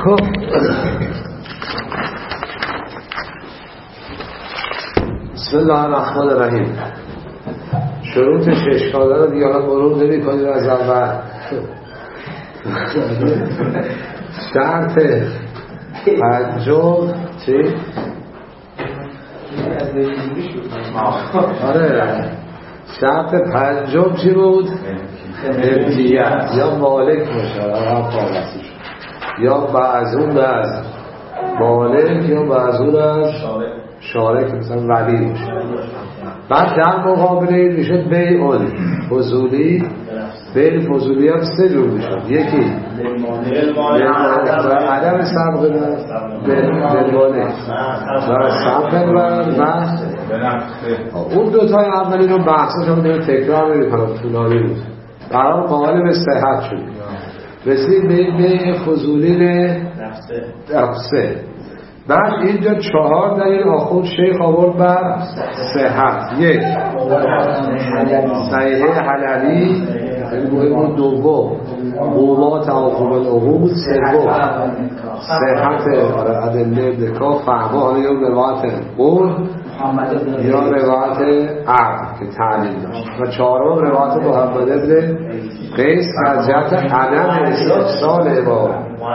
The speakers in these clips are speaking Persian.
خب بسم الله الرحمن الرحیم. شروط اشکاله رو دیگه الان مرور نمی کنیم از اول. شرط پنجم چی؟ آره شرط پنجم چی بود؟ ملکیت یا مالک باشه یا بعضون از مالک یا بعضون از شارک مثلا ولی باشه. بعد در مقابل این میشد بیع فضولی. بیع فضولی هم سه جور میشد. یکی عدم سبق بالمانه و سبق و اون دوتای اولی رو بحثش هم داره تکرار میکنم طولانی بود. برای قائل به صحت شد رسید به این بیع فضولی نفسه. بعد اینجا 4 دلیل آخوند شیخ آورد بر صحت. یک صحیحه حللی، مهم دوم قوما توافق العقول، سوم صحت ادله نکاح فهمه، حالا یا روایت قول یا روایت عقل که تعلیل داشت، و چهارم روایت محمد ابن قیس از جهت عدم استفصال با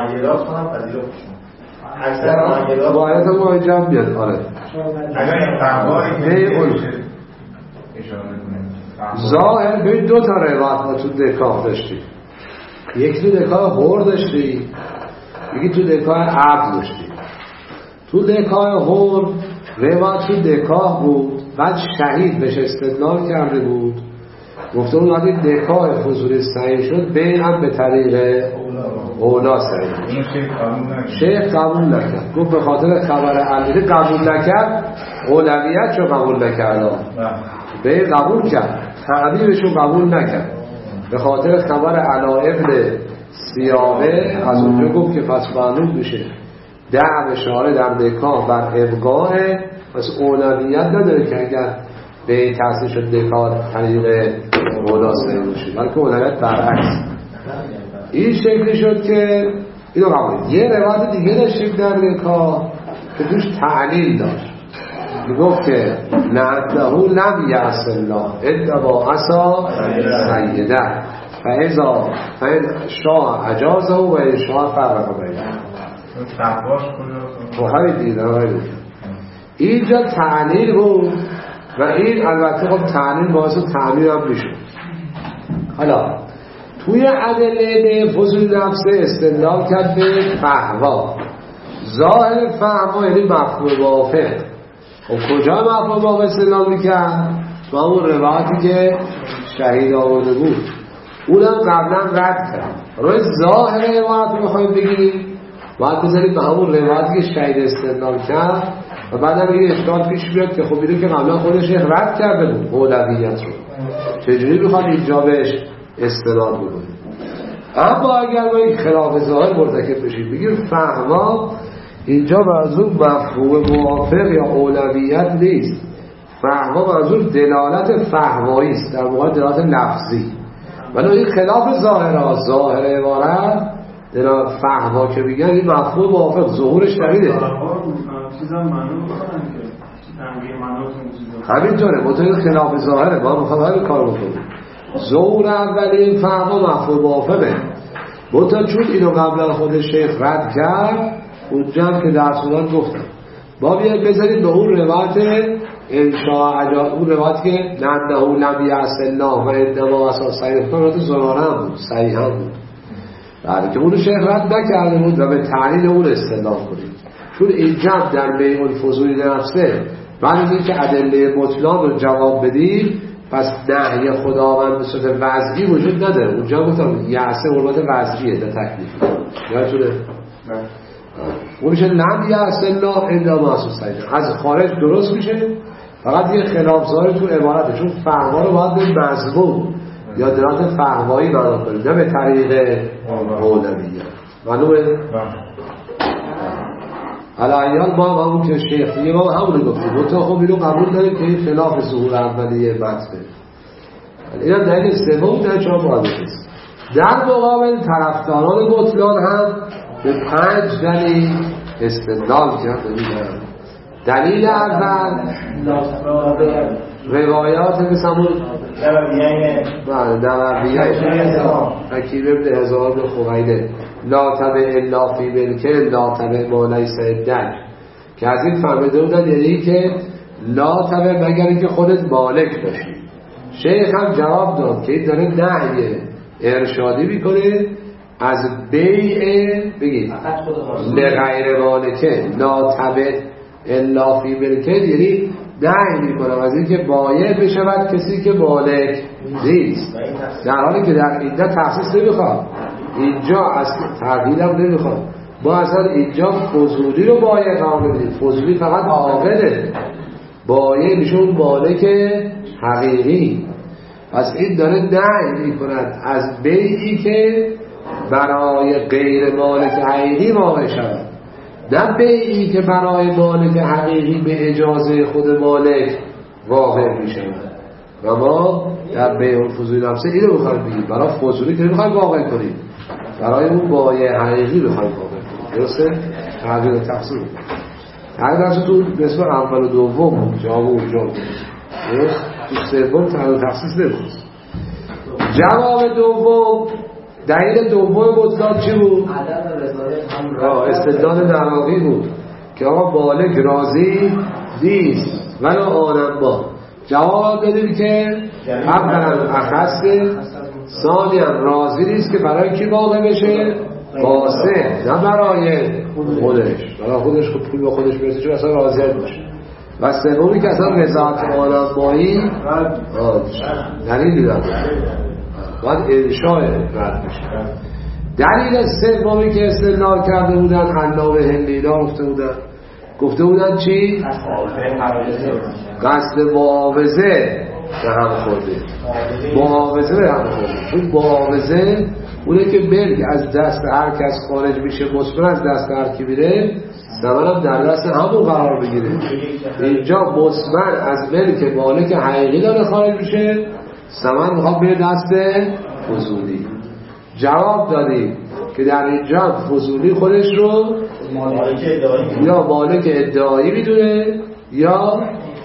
باید ما اینجا بیاد. آره ظاهر ببین دو تا روایت ما تو نکاح داشتیم. یکی تو نکاح حر داشتیم، یکی تو نکاح عقد داشتیم. تو نکاح حر روایت تو نکاح بود، بعد شهید بهش استدلال کرده بود، گفته بود وقتی نکاح فضولی صحیح شد بین هم به طریق اولا صحیح. شیخ قبول نکرد، گفت به خاطر خبر علیه قبول نکرد، اولویت رو قبول نکرد، به قبول کرد، تعبیرشو قبول نکرد به خاطر خبر علا ابن سیامه. از اونجا گفت که پس معلوم میشه دعو شارع در نکاح بر ابقاء، پس اولویت نداره که اگر به تحصیل شد نکاح طریق اولا صحیح باشه، بلکه اولویت برعکس. این شکلی شد که اینو قبول. یه روایت دیگه داشتیم در نکاح که توش تعلیل داشت، میگفت که لعنه لم یعص الله ادعا عصا سیده فاذا شاء اجازه و ان شاء فرق بینه. همین دیگه اینجا تعلیل بود و این البته خب تعلیل باعث تعلیل هم میشه. حالا توی ادله به فضول نفسه استدلال کرد به فهوا. ظاهر فهوا یعنی مفهوم وافق. و کجا مفهوم وافق استدلال میکرد؟ با اون روایتی که شهید آورده بود، اونم قبلا رد کرد. روی ظاهر روایت رو بخوایم بگیریم باید بذاریم به همون روایتی که شهید استدلال کرد و بعد هم این اشکال پیش بیاد که خب اینو که قبلا خودش رد کرده بود اولویت رو، چجوری بخواد اینجا بهش استدلال بکنیم. اما اگر ما این خلاف ظاهر مرتکب بشیم بگیم فهما، اینجا منظور مفهوم موافق یا اولویت نیست. فهما منظور دلالت فهمایی است، در واقع دلالت لفظی. ولی این خلاف ظاهر عبارت دلالت فهما که میگن این مفهوم موافق ظهورش دلیله. همینطوره مطابق خلاف ظاهره. ما میخوام همین کار بکنیم. ظهور اولی فهما مفهوم موافقه، چون اینو قبلا خود شیخ رد کرد. اونجا هم که در سنان گفتم با بیاید بذارید به اون روایت انشاء عجا، اون روایت که لعنه لم یعص الله و انما عصا صحیح کنات زنانه هم بود، صحیح هم بود، بعد که اونو شیخ رد نکرده بود و به تعلیل اون استدلال کنید. چون اینجا در بیع الفضولی نفسه بعد این که ادله مطلق رو جواب بدید، پس نهی خداوند به صورت وضعی وجود نداره. اونجا گفتم یعصه حرمت وضعیه در تکلیف یادتونه؟ اون میشه لم یعص الله الا ما سیده، از خارج درست میشه، فقط یه خلاف ظاهر تو عبارته. چون فهما رو باید به مضمون یا دلالت فهمایی معنا کنید، نه به طریق اولویت. معلومه؟ علایان ما همون که شیخ میگه ما همون رو گفتیم، منطقه خب اینو قبول داریم که این خلاف ظهور اولیه مطبه. این هم دلیل سوم در چهار باید نیست. در مقابل طرفداران بطلان هم به 5 دلیل استدلال کرده بودن. دلیل اول روایات مثل نوردیه حکیم ابن هزار به خویله لا تبع الا فی ملکه لا تبع ما لیس عندک، که از این فهمیده بودن یعنی که لا تبع مگر اینکه خودت مالک باشی. شیخ هم جواب داد که این داره نهی ارشادی میکنه از بیع بگید لغیر مالکه لا تبع الا فی ملکه، یعنی نهی میکنم از اینکه بایع بشود کسی که مالک نیست، در حالی که در اینجا تخصیص نمیخواد، اینجا اصلا تغییر هم نمیخواد. ما اصلا اینجا فضولی رو بایع قرار بدیم، فضولی فقط عاقله، بایع میشون مالک حقیقی. پس این داره نهی میکند از بیعی که برای غیر مالک حقیقی واقع شود، نه بیعی که برای مالک حقیقی به اجازه خود مالک واقع می شود. و ما در بیع الفضولی نفسه اینو بخواهیم بگیم، برای فضولی که نمیخوایم واقع کنیم، برای اون بایع حقیقی بخواهیم واقع کنیم. درسته؟ تغییر تفسیر تغییر تفسیر تو نسبت اول و دوم بود، جواب اونجا بود. درست؟ تو سوم تغییر تفسیر نبود. جواب دوم، دلیل دوم بطلان چی بود؟ استدلال نراقی بود که آقا مالک راضی نیست ولی آنم با. جواب دادیم که اولا اخصه، ثانیا راضی نیست که برای کی واقع بشه؟ قاسم، نه برای خودش، برای خودش که پول به خودش برسه چون اصلا راضیت باشه. و سومی که اصلا رضایت آنم بایی دلیلی داره، باید انشاء رد بشه. دلیل سومی که استدلال کرده بودن علامه هندیلا گفته بودن چی؟ قصد معاوضه به هم خورده، معاوضه به هم خورده. چون معاوضه اونه که ملک از دست هر کس خارج میشه، مصمر از دست هر کی میره، ثمرم در دست همون قرار بگیره. اینجا مصمر از ملک مالک حقیقی داره خارج میشه، ثمر میخواد به دست فضولی. جواب دادیم که در اینجا فضولی خودش رو یا مالک ادعایی میدونه یا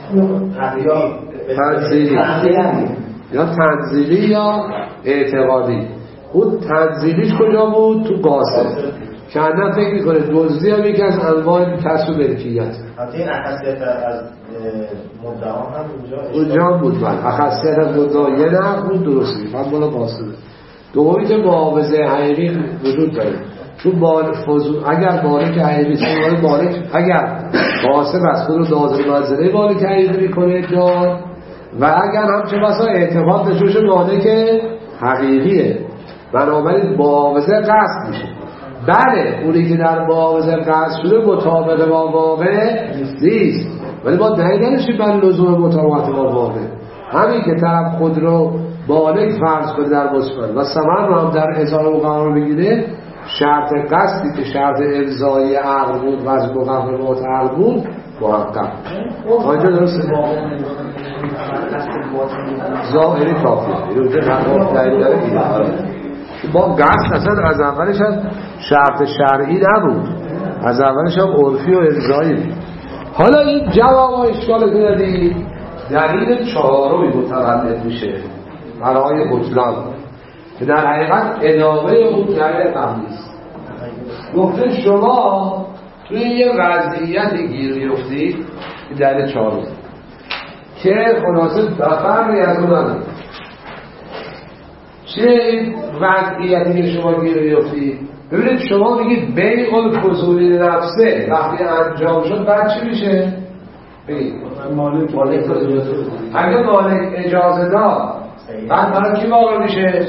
تنزیلی یا اعتقادی. اون تنزیلیش کجا بود؟ تو قاسم که اندر فکر میکنه دزدی هم یکی از انواع کسب ملکیت. این اخصیت از مدعا هم اونجا بود. اخصیت از مدعا یه نه بود، درستی هم بالا قاسمه. دومی که معاوضه حقیقی وجود داره، چون اگر مالک حقیقی اگر قاسم از خود دازه منزله مالک حقیقی میکنه دار، و اگر همچه بسا اعتقاد نشوش مالک حقیقیه، بنابراین معاوضه قصد میشه. بله اونی که در معاوضه قصد شده مطابق با واقع نیست، ولی ما دلیل نداشتیم بر لزوم مطابقت با واقع. همین که طرف خود رو مالک فرض کنه در مصمر و ثمر رو هم در ازاره و قرار بگیره، شرط قصدی که شرط امضای عقد بود و از مقررات عقد بود محقق. آنجا درسته ظاهری کافیه. اینو دلیل داره با قصد اصلا از اولش هم شرط شرعی نبود، از اولش هم عرفی و امضایی بود. حالا این جواب ها اشکال کنید دلیل چهارمی متولد میشه برای بطلان که در حقیقت ادامه اون دلیل قبلی است. گفته شما توی یه وضعیتی گیر میفتید که دلیل چهارمی که خلاصه بفرمی از اون چه این وضعیتی که شما گیر میفتید؟ ببینید شما میگید بیع الفضولی نفسه وقتی انجام شد بعد چی میشه؟ بگید اگه مالک اجازه داد بعد برای کی واقع میشه؟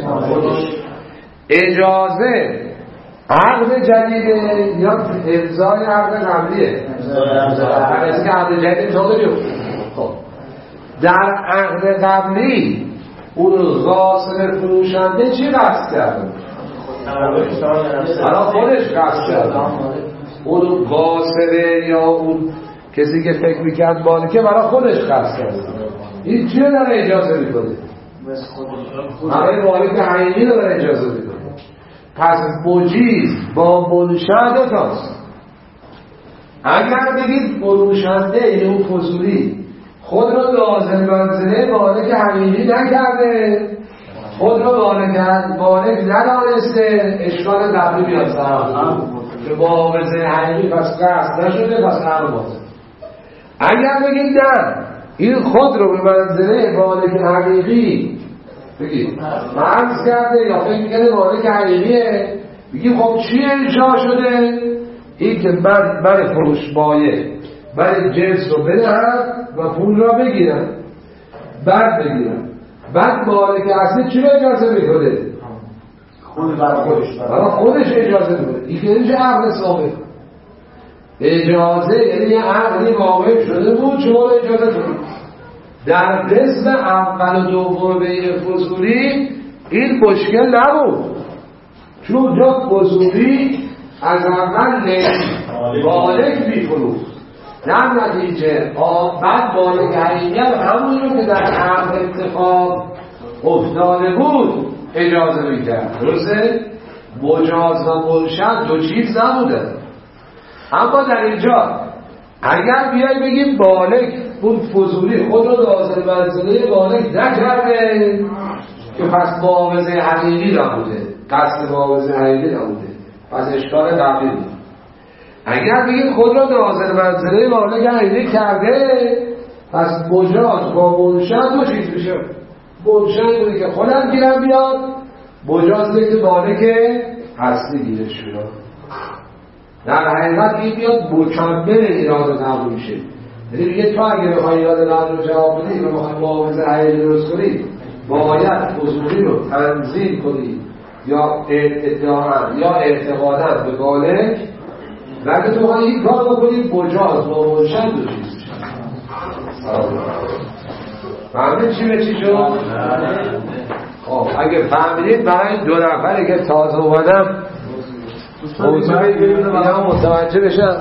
اجازه عقد جدیده یا امضای عقد قبلیه؟ از که عقد جدید تازه بیفته. خب در عقد قبلی اون غاصب فروشنده چی قصد کرده؟ برای خودش قصد کرده. اون غاصبه یا اون کسی که فکر میکرد مالکه برای خودش قصد کرده. این چیه داره اجازه میکنه؟ برای مالک حقیقی داره اجازه میکنه. پس مجیز با منشأ دوتاست. اگر بگید فروشنده این فضولی خود را لازم منزله بالغ حقیقی نکرده، خود را بالغ ندانسته، اشکال قبلی بیاد سراغ که معاوضه حقیقی پس قصد نشده، پس عقل باطل. اگر بگید نه این خود رو به منزله بالغ حقیقی بگید فرض کرده یا فکر کرده بالغ حقیقیه، بگید خب چی انشاء شده؟ این که من فروش بایه من جنس رو بدهم و پول را بگیرم، بعد مالک اصلی چی رو اجازه میکنه؟ خودش اجازه میکنه. این که اینجا عقل ثابت اجازه، یعنی یه عقلی واقع شده بود شما اجازه کنید. در قسم اول و دوم بین فضولی این مشکل نبود، چون اونجا فضولی از اول بالغ میفروخت، در نتیجه بعد بالغ حقیقی همون رو که در عقل اتفاق افتاده بود اجازه میکرد. درسته؟ مجاز و منشأ دو چیز نبوده. اما در اینجا اگر بیای بگیم بالغ اون فضولی خود رو لازم منزله بالغ نکرده که پس معاوضه حقیقی نبوده، قصد معاوضه حقیقی نبوده، پس اشکال قبلی بود. اگر بگیم خود را لازم منزله بالغ حقیقی کرده، پس مجاز با منشأ دو چیز میشه. منشأ اینه که خودم گیرم بیاد، مجاز اینه که بالغ اصلی گیرش بیاد. در حقیقت این بیاد مکمل ایراد و تمام میشه. یعنی میگه تو اگه بخوای ایراد رد رو جواب بدی و بخوای معاوضه حقیقی درست کنی، باید فضولی رو تنظیم کنی یا ادعا یا اعتقادا به بالغ، وقتی تو بخوای این کار بکنی مجاز با منشأ دو چیز میشه. فهمید چی به چی شد؟ خب اگه فهمیدید برای دو نفری که تازه اومدم متوجه بشن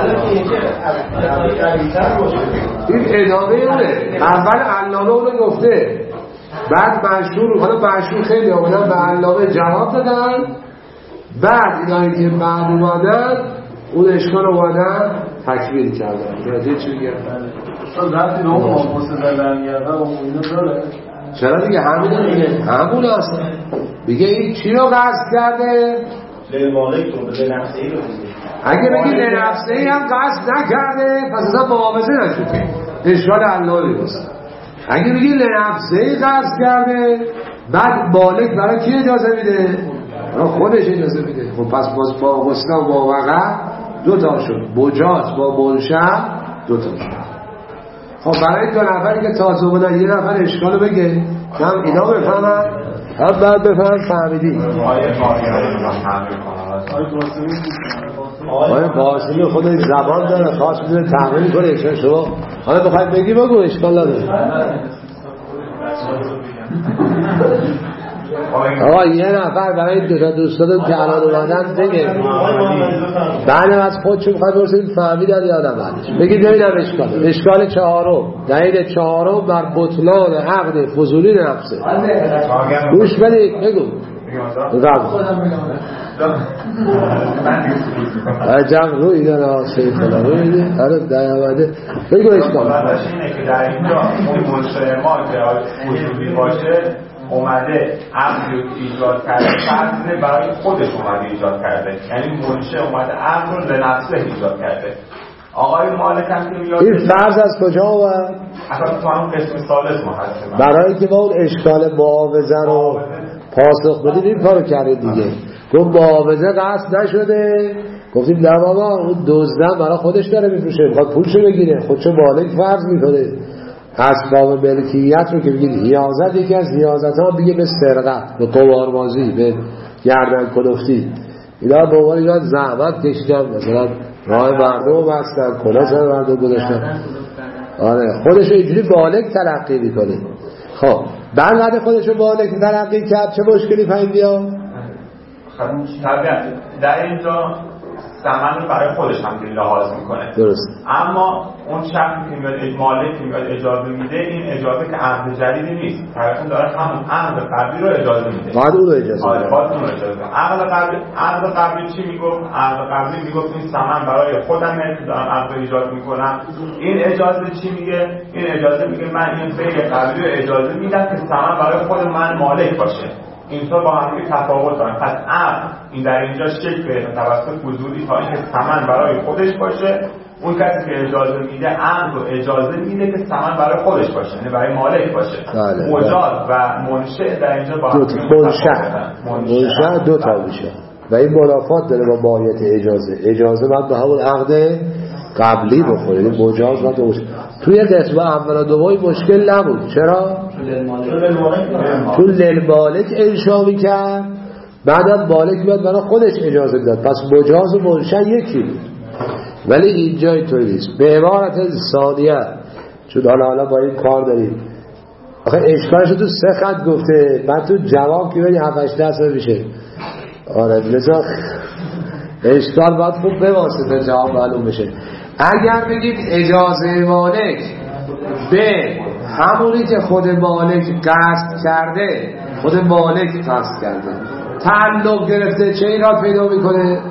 این ادامه اونه. اول علامه اونو گفته، بعد مشهور خیلی آمدن به علامه جواب دادن، بعد اینایی که بعد اومدن اون اشکال اومدن تکمیل کردن. متوجه چی میگم؟ رفتی به اون آموزه دادن گردن و اینو داره. چرا دیگه همون هست. میگه این چی رو قصد کرده؟ للمالک رو به نفسه‌ای رو اگه بگی لنفسه‌ای هم قصد نکرده پس اصلا معاوضه نشده، اشکال علایی بست. اگه بگی لنفسه‌ای قصد کرده بعد مالک برای کی اجازه میده؟ برای خودش اجازه میده. خب پس با مسلم با وقع دو تا شد، مجاز با منشأ دو تا شد. خب برای دو نفری که تازه بودن یه نفر اشکالو بگه هم اینا بفهمن هم بعد بفهم فهمیدی. آقای قاسمی خودش زبان داره خاص میدونه تحمیل کنه. چون شما حالا بخواید بگی بگو اشکال نداره. آقا یه نفر برای دو تا دوستان که الان اومدن بگه بعد از خودشون بخواید برسید فهمیدن یادم بعدش بگید نمیدم اشکال چهارم دلیل چهارم بر بطلان عقد فضولی نفسه. گوش بدید بگو عجب روی داره آسه فلا روی ده هر دیامده بگو اشکال اینه که در اینجا اون منشأ ما که فضولی باشه اومده عقل رو ایجاد کرده، فرض برای خودش اومده ایجاد کرده، یعنی منشأ اومده عقل رو به نفسه ایجاد کرده. آقای مالک هم که میاد این فرض از کجا اومد؟ اصلا تو هم قسم ثالث ما هستیم برای که با اون اشکال معاوضه رو پاسخ بدید این کارو کرده دیگه. گفت معاوضه قصد نشده، گفتیم نه بابا اون دزدم برای خودش داره میفروشه میخواد پولشو بگیره، خودشو مالک فرض میکنه. اسباب ملکیت رو که بگید حیازت یکی از حیازت ها بگه به سرقت، به قماربازی، به گردن کلفتی، اینا به عنوان اینا زحمت کشیدن، مثلا راه مردم بستن کلا سر مردم گذاشتن. آره خودشو اینجوری بالغ تلقی میکنه. خب بعد خودشو بالغ تلقی کرد چه مشکلی پیدا؟ در اینجا ثمن رو برای خودش هم لحاظ میکنه. درست. اما اون شخصی که میاد مالک که میاد اجازه میده، این اجازه که عقد جدیدی نیست، طرفون داره همون عقد قبلی رو اجازه میده. بعد اون رو اجازه میده. بعد اون رو اجازه میده. عقد قبلی چی میگفت؟ عقد قبلی میگفت این ثمن برای خودمه که دارم عقد ایجاد میکنم. این اجازه چی میگه؟ این اجازه میگه من این بیع قبلی رو اجازه میدم که ثمن برای خود من مالک باشه. اینطور با هم تفاوت دارن. پس عقد این در اینجا شکل گرفته توسط فضولی تا اینکه ثمن برای خودش باشه. اون کسی که اجازه میده عقد رو اجازه میده که ثمن برای خودش باشه، یعنی برای مالک باشه. مجاز و منشأ در اینجا با هم منشأ دو تا میشه و این منافات داره با ماهیت اجازه باید به همون عقد قبلی بخوره. مجاز باید باشه. توی قسم اول و دومی مشکل نبود. چرا؟ چون للمالک انشا میکرد، بعدم مالک باید برای خودش اجازه میداد. پس مجاز و منشأ یکی بود. ولی اینجا اینطوری نیست. به عبارت ثانیه، چون حالا با این کار داریم، آخه اشکالش تو 3 خط گفته، بعد تو جواب که بگی 7-8 دست میشه. آره لذا اشکال باید خوب بواسطه جواب معلوم بشه. اگر بگید اجازه مالک به همونی که خود مالک قصد کرده، خود مالک قصد کرده تعلق گرفته، چه ایراد پیدا میکنه؟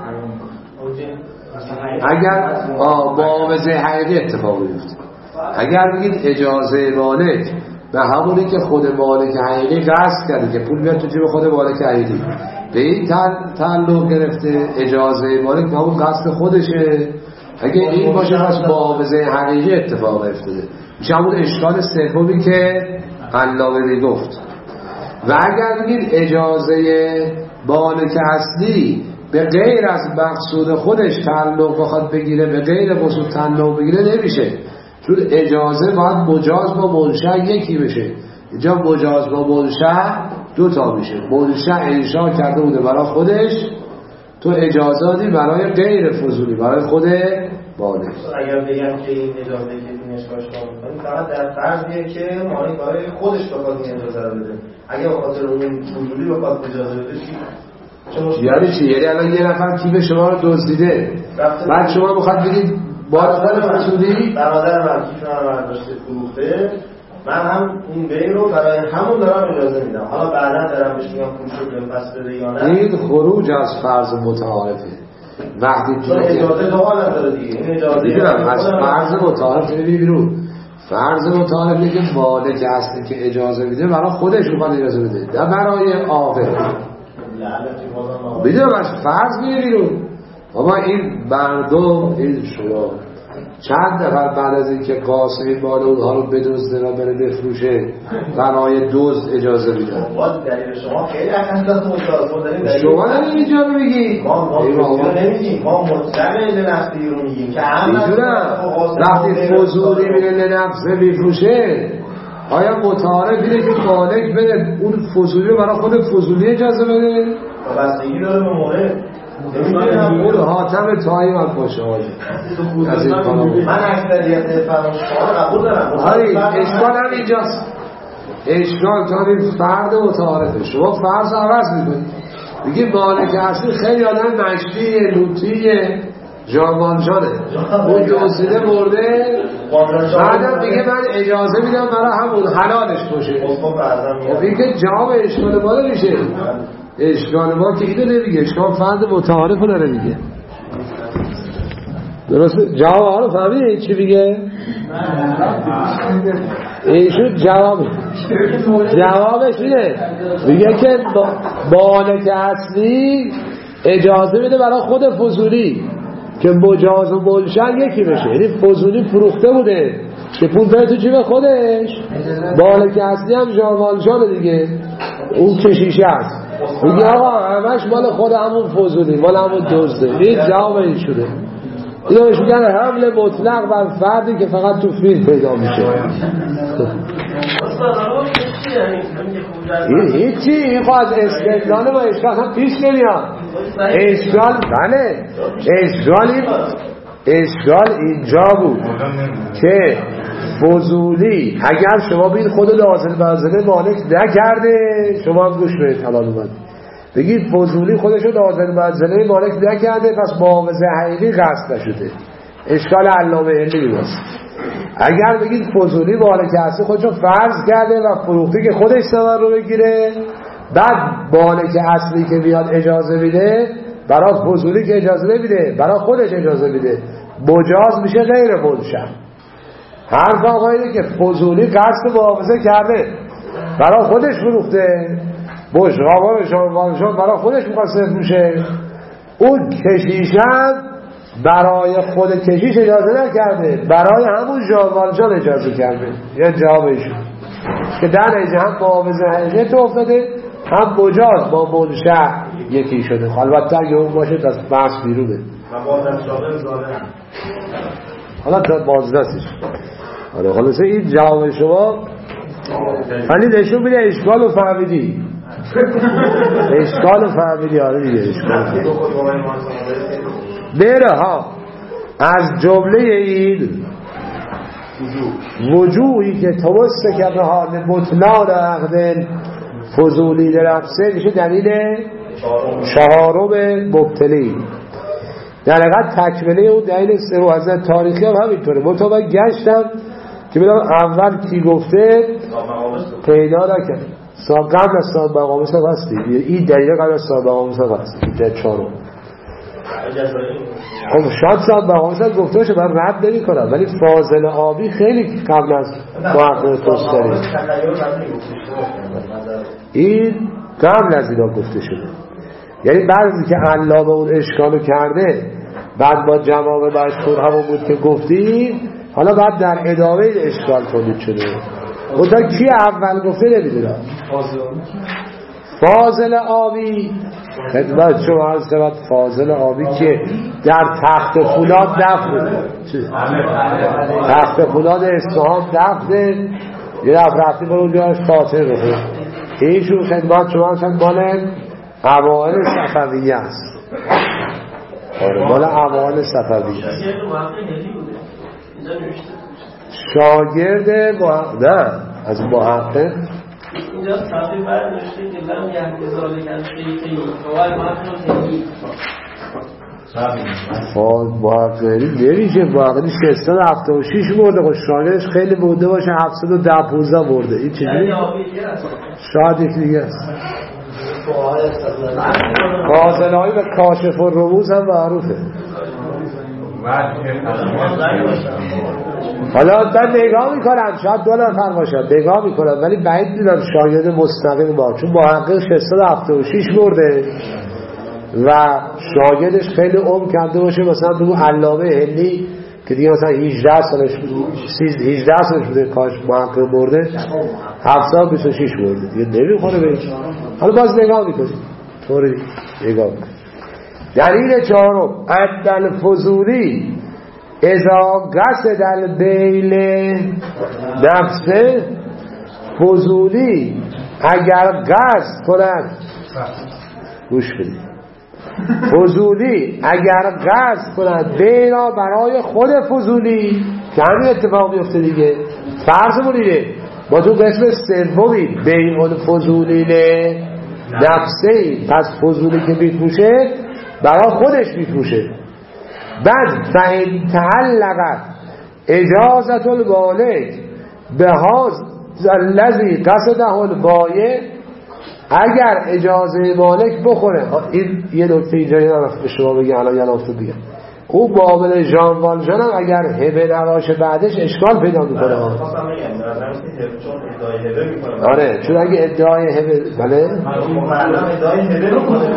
اگر معاوضه حقیقی اتفاق بیفته. اگر بگید اجازه مالک به همونی که خود مالک حقیقی قصد کرده که پول بیاد تو جیب خود مالک حقیقی، به این تعلق گرفته، اجازه مالک به همون قصد خودشه. اگه این باشه پس معاوضه حقیقی اتفاق افتاده، میشه همون اشکال سومی که علامه میگفت. و اگر بگید اجازه مالک اصلی به غیر از مقصود خودش تعلق بخواد بگیره، به غیر مقصود تعلق بگیره، نمیشه. چون اجازه باید مجاز با منشأ یکی بشه. اینجا مجاز با منشأ 2 تا میشه. منشأ انشا کرده بوده برای خودش، تو اجازه دادی برای غیر فضولی، برای خود مالک. اگر بگم که این اجازه که این اشکالش کنیم فقط در فرضیه که مالک برای خودش بخواد این اجازه رو بده. اگه به خاطر اون فضولی بخواد اجازه بده چی؟ یعنی چی؟ یعنی الان یه نفر کیف شما رو دزدیده، بعد شما میخواد بگید برادر فضولی، برادر من کیف من رو برداشته فروخته، من هم این بی رو برای همون دارم اجازه میدم. حالا بعدا دارم بهش میگم پول شد پس بده یا نه. این خروج از فرض متعارفه. وقتی چون اجازه دو حالت داره دیگه. این اجازه میدونم از فرض متعارف نمیدی بیرون. فرض متعارف میگه که مالک هستی که اجازه میده برای خودش میخواد اجازه بده، نه برای آخر. میدونم از فرض میده بیرون. اما این مردم، این شما چند نفر بعد از اینکه قاسمی مال اونها رو بدزده و بره بفروشه برای دزد اجازه میدن؟ دلیل شما خیلی اصلا شما نمید اینجا رو بگید. ما نمیگیم، ما مطلق لنفسی رو میگیم که وقتی فضولی میره لنفسه میفروشه، آیا متعارف اینه که مالک بره اون فضولی رو برای خود فضولی اجازه بده؟ بستگی داره به مورد. اون حاتم تایی من باشه من اکثریت فرمان شما قبول دارم. اشکال هم اینجاست. اشکال تا این فرد متعارفه. شما فرض عوض میکنید، میگید مالک اصلی خیلی آدم مشتیه، لوتیه، جانمانجانه، اون دوسیده برده، بعدم دیگه من اجازه میدم برای همون حلالش باشه. خب این که جواب اشکال ما نمیشه. اشکال ما که اینو نمیگه، اشکال فرد متعارف رو داره میگه. درسته؟ جواب ها رو فهمیدید چی میگه؟ ایشون جوابش اینه، میگه که مالک اصلی اجازه میده برای خود فضولی که مجاز و منشأ یکی بشه. یعنی فضولی فروخته بوده که پول بره تو جیب خودش، مالک اصلی هم جانمالشانه دیگه، اون کشیشه است. میگه آقا همش مال خود همون فضولی، مال همون دزده. این جواب این شده. اینو بهش میگن حمل مطلق بر فردی که فقط تو فیلم پیدا میشه. این هیچی، این خواهد استدلال با اشکال هم پیش نمیاد. اشکال بله، اشکال اینجا بود که فضولی اگر شما بین خود لازم بازنه مالک نکرده، شما هم گوش به اطلاع اومد، بگید فضولی خودشو نازل منزله مالک نکرده، پس معاوضه حقیقی قصد نشده. اشکال علامه حلی میباست. اگر بگید فضولی مالک اصلی خودشو فرض کرده و فروخته که خودش ثمن رو بگیره، بعد مالک اصلی که بیاد اجازه میده برای فضولی که اجازه نمیده، برای خودش اجازه میده، مجاز میشه غیر منشأ. حرف آقا اینه که فضولی قصد معاوضه کرده، برای خودش فروخته، بشقابانشان برای خودش میخواسته بفروشه، اون کشیشم برای خود کشیش اجازه نکرده، برای همون جانوالجان اجازه کرده. یه جوابشون که در اینجا هم معاوضه حقیقت افتاده، هم مجاز با منشأ یکی شده. البته اگه اون باشه از بحث بیرونه حالا تا بازدستش. خلاصه این جواب شما. ولی نشون میده اشکال و فهمیدی. اشکال و فهمیدی. آره دیگه اشکال بره ها. از جمله این وجوهی که توسط که به حال بطلان عقد فضولی درفسه میشه دلیل چهارم مبتلی. در حقیقت تکمله اون دلیل سه و حضرت تاریخی هم همینطوره. مطابق گشتم که بودم اول کی گفته پیدا نکرد. قبل از صاحب مقاموس هم هستی. این دلیل قبل از صاحب مقاموس هم هستی. این دلیل چهارم. خب شاید صاحب مقاموس هم گفته باشه، من رد نمی کنم، ولی فاضل آبی خیلی قبل از محقق توستری این قبل از اینا گفته شده. یعنی بعضی که علامه اون اشکالو کرده، بعد با جواب مشهور همون بود که گفتی، حالا بعد در ادامه این اشکال تولید شده. خدا کی اول گفته نمیدونم. فاضل آبی خدمت شما عرض شود. فاضل آبی که در تخت فولاد دفنه، تخت فولاد اصفهان دفنه، یه رفتی برو اونجا فاتح بخور. ایشون خدمت شما عرض شد مال اوائل صفویه است. مال اوائل صفویه است. شاگرد نه از محقق اینجا صفحه بعد نوشته که لم یحتزال کن شیخی روال محقق هنگی محققی نمیشه. محققی 676 برده، خود شاگردش خیلی برده باشه 710-15 برده. این چیزی شاید یک دیگه است. فاضلایی و کاشف الرموز هم معروفه. حالا من نگاه میکنم، شاید 2 نفر باشم نگاه میکنم، ولی بعید دیدم شاگرد مستقیم با، چون محقق 676 برده و شاگردش خیلی کرده باشه، مثلا تو علامه حلی که دیگه مثلا 18 سالش بوده کاش محقق برده 726 برده، دیگه نمیخوره بهش. حالا باز نگاه میکنیم طوری نگاه میکنیم. دلیل چهارم عدل فضولی اذا قصد البیل نفسه. فضولی اگر قصد کند، گوش بدید، فضولی اگر قصد کند بینا برای خود فضولی، که همین اتفاق بیفته دیگه. فرض کنید ما تو قسم سومی بیع الفضولی نفسه، پس فضولی که میفروشه برای خودش میفروشه. بعد فإن تعلقت اجازت المالک بهاز الذی قصده البایع، اگر اجازه مالک بخوره. این یه نکته اینجا یادم به شما بگم، الان یه نکته دیگه. اون معامله ژان والژان هم اگر هبه نباشه بعدش اشکال پیدا میکنه. آره چون اگه ادعای هبه بله ادعای هبه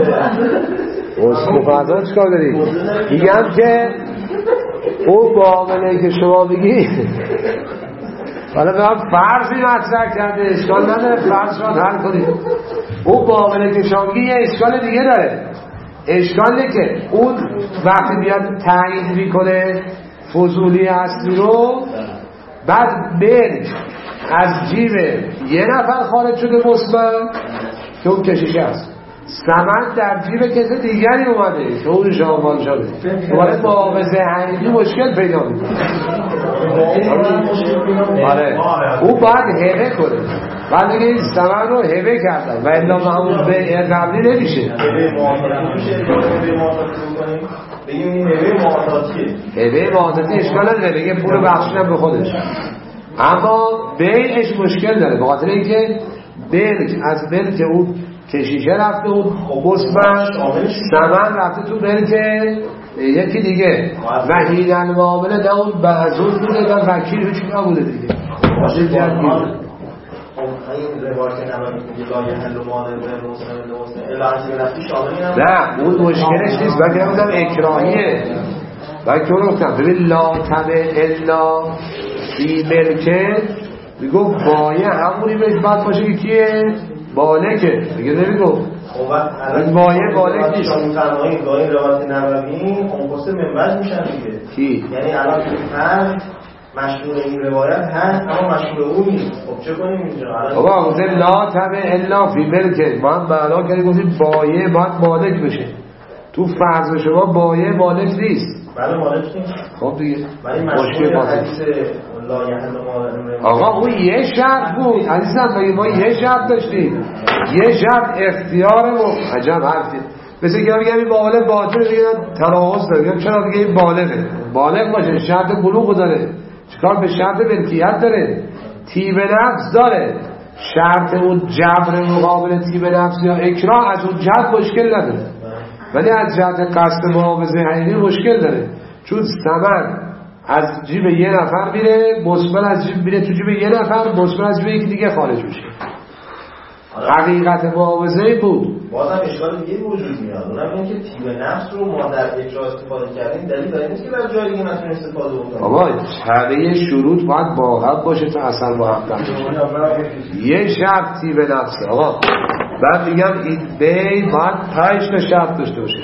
مفاضل چکار داری؟ میگم که اون معامله که شما بگی حالا به هم فرضی مطرح کرده، اشکال نداره، فرض شما حل کنید. اون معامله که شما بگی یه اشکال دیگه داره. اشکاله که اون وقتی بیاد تعیین میکنه فضولی اصلی رو، بعد بین از جیب یه نفر خارج شده مصبر که اون کشیشه است، ثمن در جیب کسی دیگری اومده که اون ژانوال شده، دوباره معاوضه حقیقی مشکل پیدا میکنه. آره اون باید هبه کنه، بعد دیگه این ثمن رو هبه کردن و الا معمول به قبلی نمیشه. هبه معاطاتی میشه، هبه معاطاتی بکنیم بگیم این هبه معاطاتیه. هبه معاطاتی اشکال نداره، بگه پول بخشیدن به خودش، اما بیعش مشکل داره به خاطر اینکه از ملک اون کشیشه رفته اون بسمن ثمن رفته تو ملک یکی دیگه و هیدن معامله نه اون بعضون بوده و وکیل هیچ نبوده دیگه. این روایت نباید میگه لایه حل و مانع به مسلم الهانسی به نفتی شاملی هم نه اون مشکلش نیست و که بودم اکراهیه و که اون گفتم ببین لا تبه الا فی ملکه میگو بایه همونی بهش باید باشه که کیه؟ بالکه دیگه نمیگو این بایه بالک نیست. شما میفرمایید با این روایت نبوی خونخسته منبج میشن دیگه کی؟ یعنی الان هر مشهور این روایت هست اما مشهور اون نیست. خب چه کنیم اینجا؟ بابا گفتیم لا تبه الا فی ملکه ما هم معنا کردیم گفتیم بایه باید مالک بشه. تو فرض شما بایه مالک نیست. بله مالک نیست. خب دیگه ولی مشهور حدیث لا یحل مال آقا اون یه شرط بود عزیزم، مگه ما یه شرط داشتیم، یه شرط اختیار و عجب حرفی مثل که بگم این بالغ باطل دیگه تناقض داره، چرا دیگه این بالغه بالغ باشه شرط بلوغ داره چیکار به شرط ملکیت داره، طیب نفس داره، شرط اون جبر مقابل طیب نفس یا اکراه از اون جهت مشکل نداره، ولی از جهت قصد معاوضه حقیقی مشکل داره، چون ثمن از جیب یه نفر میره مسمن از جیب میره تو جیب یه نفر مسمن از جیب یکی دیگه خارج میشه. حقیقت معاوضه بود. بازم اشکال دیگه وجود میاد، اونم اینه که طیب نفس رو ما در اجرا استفاده کردیم دلیل داره نیست که در جای دیگه نتونیم استفاده بکنیم. بابا همه شروط باید با هم باشه تا اصل با هم باشه. یه شرط طیب نفسه آقا، من میگم این بی باید 5 تا شرط داشته باشه،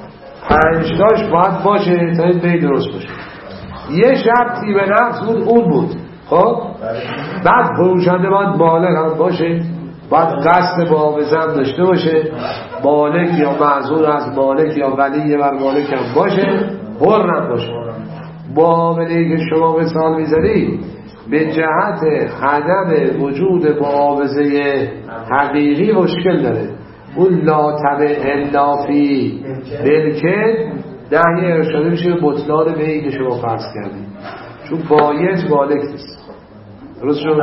5 تاش باید باشه تا این بی درست باشه. یه شرط طیب نفس اون بود. خب بعد فروشنده باید بالغ هم باشه، باید قصد معاوضه هم داشته باشه، بالغ یا معذور از بالغ یا ولی بر بالغ هم باشه، حر هم باشه. معامله‌ای که شما مثال میزنی به جهت عدم وجود معاوضه حقیقی مشکل داره. اون لا تبع الا فی ملکه نهی ارشاده میشه به بطلان بیعی که شما فرض کردید، چون بایع بالغ نیست. درست شد؟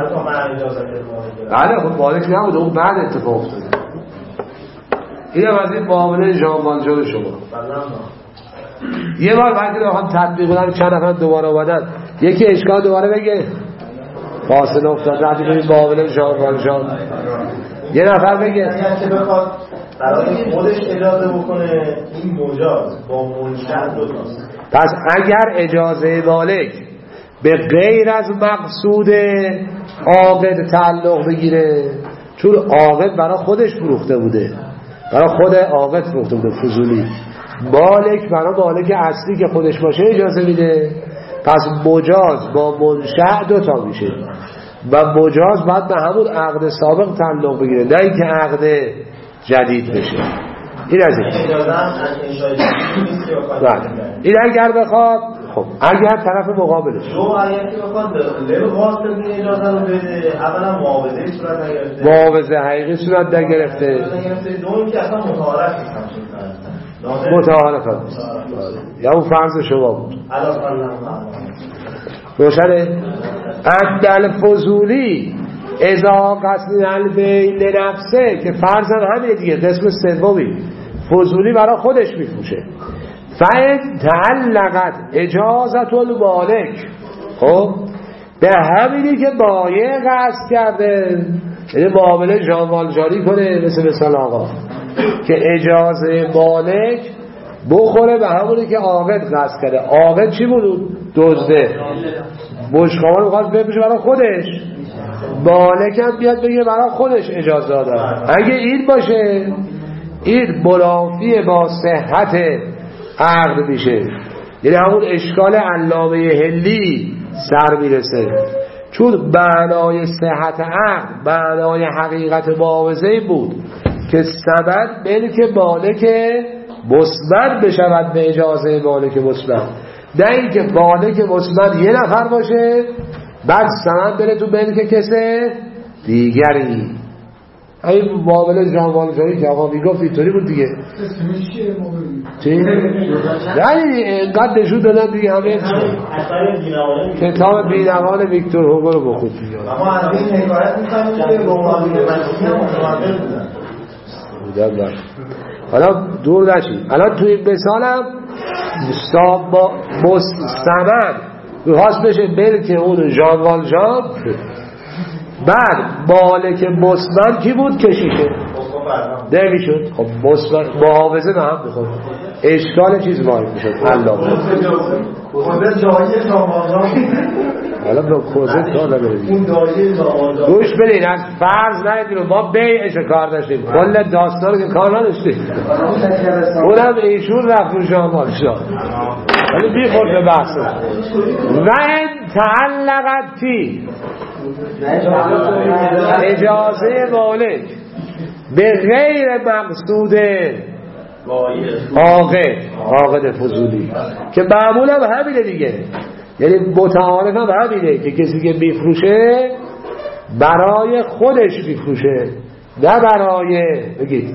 بله خب بالغ نبوده، اون بعد اتفاق افتاده. اینم از این معامله ژان والژان شما. یه بار بعد که بخوام تطبیق بدم چند نفر دوباره اومدن یکی اشکال دوباره بگه فاصله افتاد رفتی کنید معامله ژان والژان، یه نفر بگه اگر که بخواد برای خودش اجازه بکنه این مجاز با منشأ دو تاست. پس اگر اجازه بالغ به غیر از مقصود عاقد تعلق بگیره، چون عاقد برای خودش فروخته بوده، برای خود عاقد فروخته بوده فضولی، مالک برای مالک اصلی که خودش باشه اجازه میده، پس مجاز با منشأ دو تا میشه و مجاز باید به همون عقد سابق تعلق بگیره نه اینکه عقد جدید بشه. این از این این اگر بخواد، خب اگر طرف مقابلش اگر که بخواد لب واسطه این اجازه رو بده، اولا معاوضه صورت نگرفته، معاوضه حقیقی صورت نگرفته، دوم که اصلا متعارف نیست، متعارف نیست یا اون فرض شما بود روشنه. عدل فضولی اذا قصد البین نفسه که فرضاً همینه دیگه، قسم سومی فضولی برای خودش میفروشه. فإن تعلقت اجازت المالک، خب به همینی که بایع قصد کرده، یعنی معامله ژان والژانی کنه مثل آقا که اجازه مالک بخوره به همونی که عاقد قصد کرده. عاقد چی بود؟ دزده، بشقابان میخواد بپوشه برای خودش، مالک هم بیاد بگه برای خودش اجازه دادم. اگه این باشه این منافی با صحت عقد میشه، یعنی همون اشکال علامه هلی سر میرسه، چون معنای صحت عقد معنای حقیقت معاوضه بود که سبب ملک مالک مثبت بشود به اجازه مالک مثبت، نه اینکه مالک مثبت یه نفر باشه بعد سند بره تو ملک کسه دیگری. این معامله جانوالجایی که آقا میگفت اینطوری بود دیگه. اسمش چیه معامله؟ چی؟ یعنی اینقدر نشون دادن دیگه همه کتاب بی‌نوان ویکتور هوگو رو بخود دیگه. اما از این حکایت می‌کنیم که رومانی مشهور متمدن بودن. حالا دور نشید. الان توی این مثالم مستمر میخواست بشه ملک اون ژان والژان. بعد مالک مستمر کی بود؟ کشیشه نمیشد. خب مستمر محافظه به هم میخورد. اشکال چیز باید میشد. الله خود جایی جامانجان حالا به کوزه تا نمیدید اون دایی جامانجان گوش بدید. از فرض نهیدیم ما بیعش کار داشتیم. کل داستان که کار نداشتیم. اونم ایشون رفت رو جامانجان ولی بیخورد به بحث و این تعلقت فی اجازه مالک به غیر مقصود عاقد فضولی که معمول هم همینه دیگه. یعنی متعارف هم همینه که کسی که میفروشه برای خودش میفروشه نه برای بگید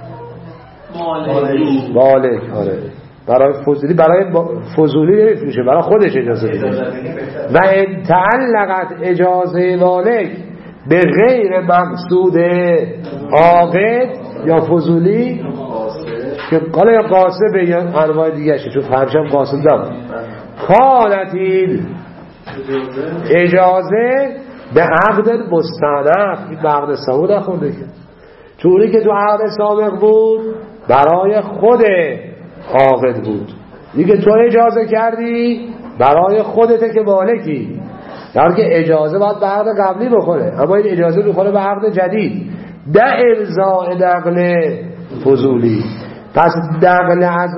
مالک. آره برای فضولی، برای فضولی نمیفروشه، برای خودش اجازه میده. و ان تعلقت اجازه مالک به غیر مقصود عاقد یا فضولی که قال یا قاسب یا انواع دیگه چون فرشم قاسم دارم کانت این اجازه به عقد مستانف به عقد سابق نخونده که چونی که تو عقد سابق بود برای خود عاقد بود دیگه تو اجازه کردی برای خودته که مالکی در که اجازه باید به عقد قبلی بخوره اما این اجازه بخوره به عقد جدید نه ارضاء نقل فضولی. پس نقل از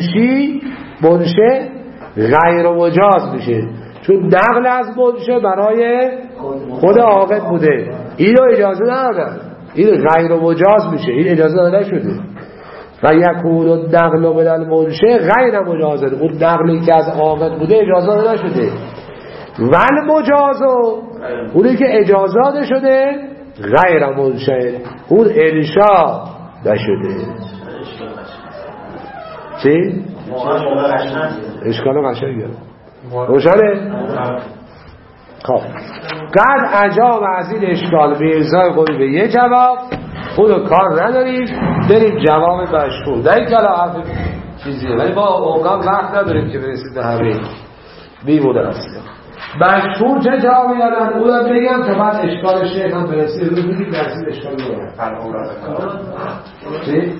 منشه غیر مجاز میشه چون نقل از منشه برای خود عاقد بوده اینو اجازه ندادن این غیر مجاز میشه این اجازه داده نشده و یکون النقل من المنشه غیر مجاز اون نقلی که از عاقد بوده اجازه داده نشده ول مجازو اونی که اجازه داده شده غیر منشه اون انشاء نشده. چی؟ اشکال قشنگه روشنه؟ خب قد عجاب از این اشکال به ارزای قولی به یه جواب خودو کار نداریم بریم جواب مشهور نه که الان حرف چیزیه ولی ما اوقات وقت نداریم که برسید به همه میمونه هستیم. مشهور چه جوابی دادن اونم بگم تا بعد اشکال شیخ هم برسید رو بگیم درسید اشکال دارم چی؟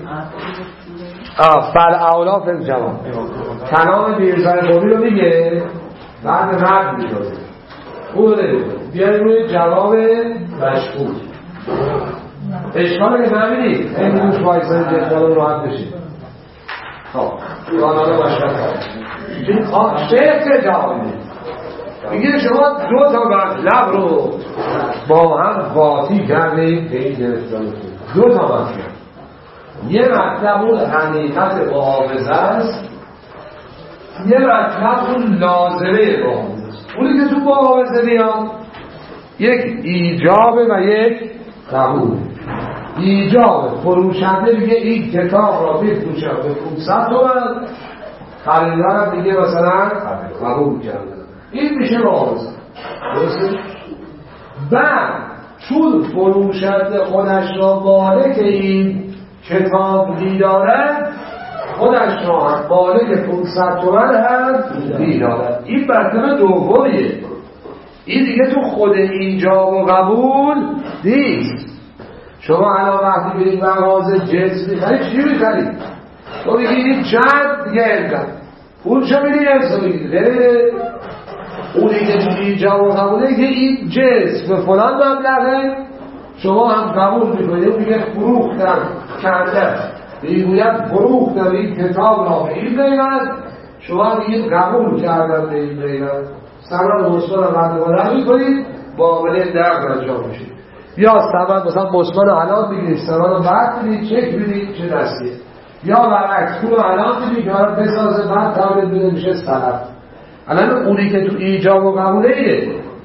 فالاولا فی الجواب کلام بیرزای قولی رو میگه بعد رد میدازه اون رو نمیده بیاییم روی جواب مشهور. اشکال که نمیدید این روش وایسان جدال راحت بشید. خب آنالا مشکل شیخ چه جواب میگه شما دو تا مطلب رو با هم قاطی کردید به این گرفتارتون. دو تا مطلب یه مطلب اون حقیقت محافظه است یه مطلب اون لازمه محافظه است. اونی که تو محافظه میاد یک ایجابه و یک قبول. ایجاب فروشنده میگه این کتاب را بفروشم به 500 تومن خریدارم دیگه مثلا قبول کرده این میشه محافظه درسته؟ بعد چون فروشنده خودش را مالک این کتاب می‌دارد خودش را مالک 500 تومن هم می‌دارد. این مرتبه دومیه این دیگه تو خود ایجاب و قبول نیست. شما الان وقتی برید مغازه جنس می‌خرید چی می‌خرید؟ تو می‌گید چند دیگه امکان اون چه می‌دید امسا می‌گید اونی که تو ایجاب و قبوله که این جنس به فلان مبلغه شما هم قبول میکنید میگه فروختم کندم میگوید فروختم این کتاب را به این قیمت شما میگید قبول کردم به این قیمت سمن مصمن رد و بدل میکنید معامله نقد انجام میشید یا سمن مثلا مصمن الان میگید سمن بعد میدید چک میدید چه دستیه یا برعکس پول الان میدید که بسازه بعد تمام میده میشه سلف. الان اونی که تو ایجاب و قبوله ایه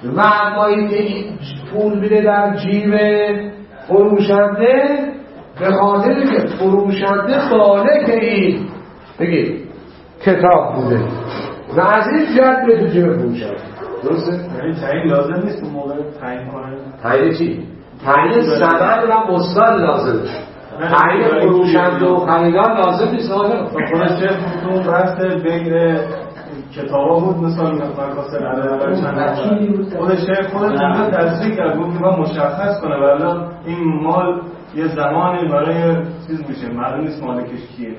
و اما این پول میره در جیب فروشنده به خاطر که فروشنده بالغ این بگید کتاب بوده و از این جد به تو جیب فروشنده. درسته؟ یعنی تعیین لازم نیست اون موقع تعیین کنه. تعیین چی؟ تعیین ثمن و مصدر لازمه. تعیین فروشنده و خریدار لازم نیست. خودش چه بحث بین کتابا بود مثلا مقاصد عدد چند خودش اونجا تصریح کرد گفت که مشخص کنه ولی این مال یه زمانی برای چیز میشه معلوم نیست مالکش کیه.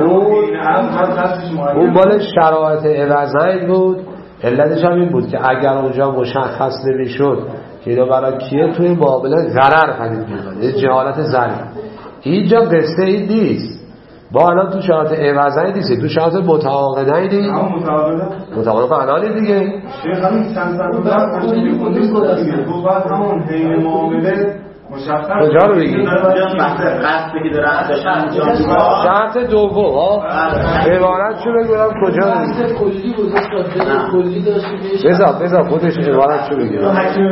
اون مال شرایط عوضی بود. علتش هم این بود که اگر اونجا مشخص نمیشد که اینا برای کیه توی معامله ضرر پدید میاد، یه جهالت ضرر. اینجا قصه این نیست. با الان تو شرایط عوضی نیست، تو شرایط متعاقدی نیست. متعاقد حلالی دیگه. شیخ همین چند سال بعد تو بعد همون حین معامله مشخص کجا رو بگی؟ قصد بگی داره ازش انجام شرط دوم ها عبارت شو بگم کجا رو بگی؟ کلی گذاشت کلی داشت بذار خودش عبارت شو بگی.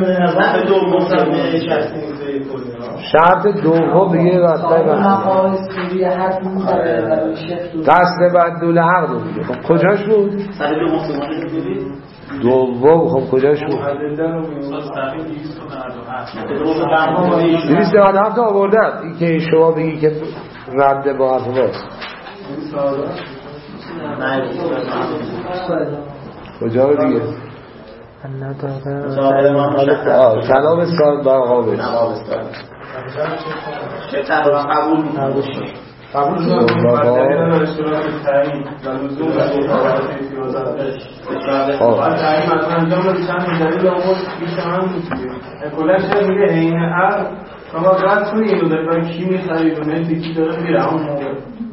شرط دوم بگه دست بدول حق رو بگه. خب کجاش بود؟ دوم خب کجاش بود؟ 297 آوردم. این که شما بگی که رد با حرف باست کجا رو دیگه؟ کلام سال با آقا بست قبول کلش میگه این هر شما رد کنی اینو داره کی میخرید و نزدیکی داره میره همون موقع.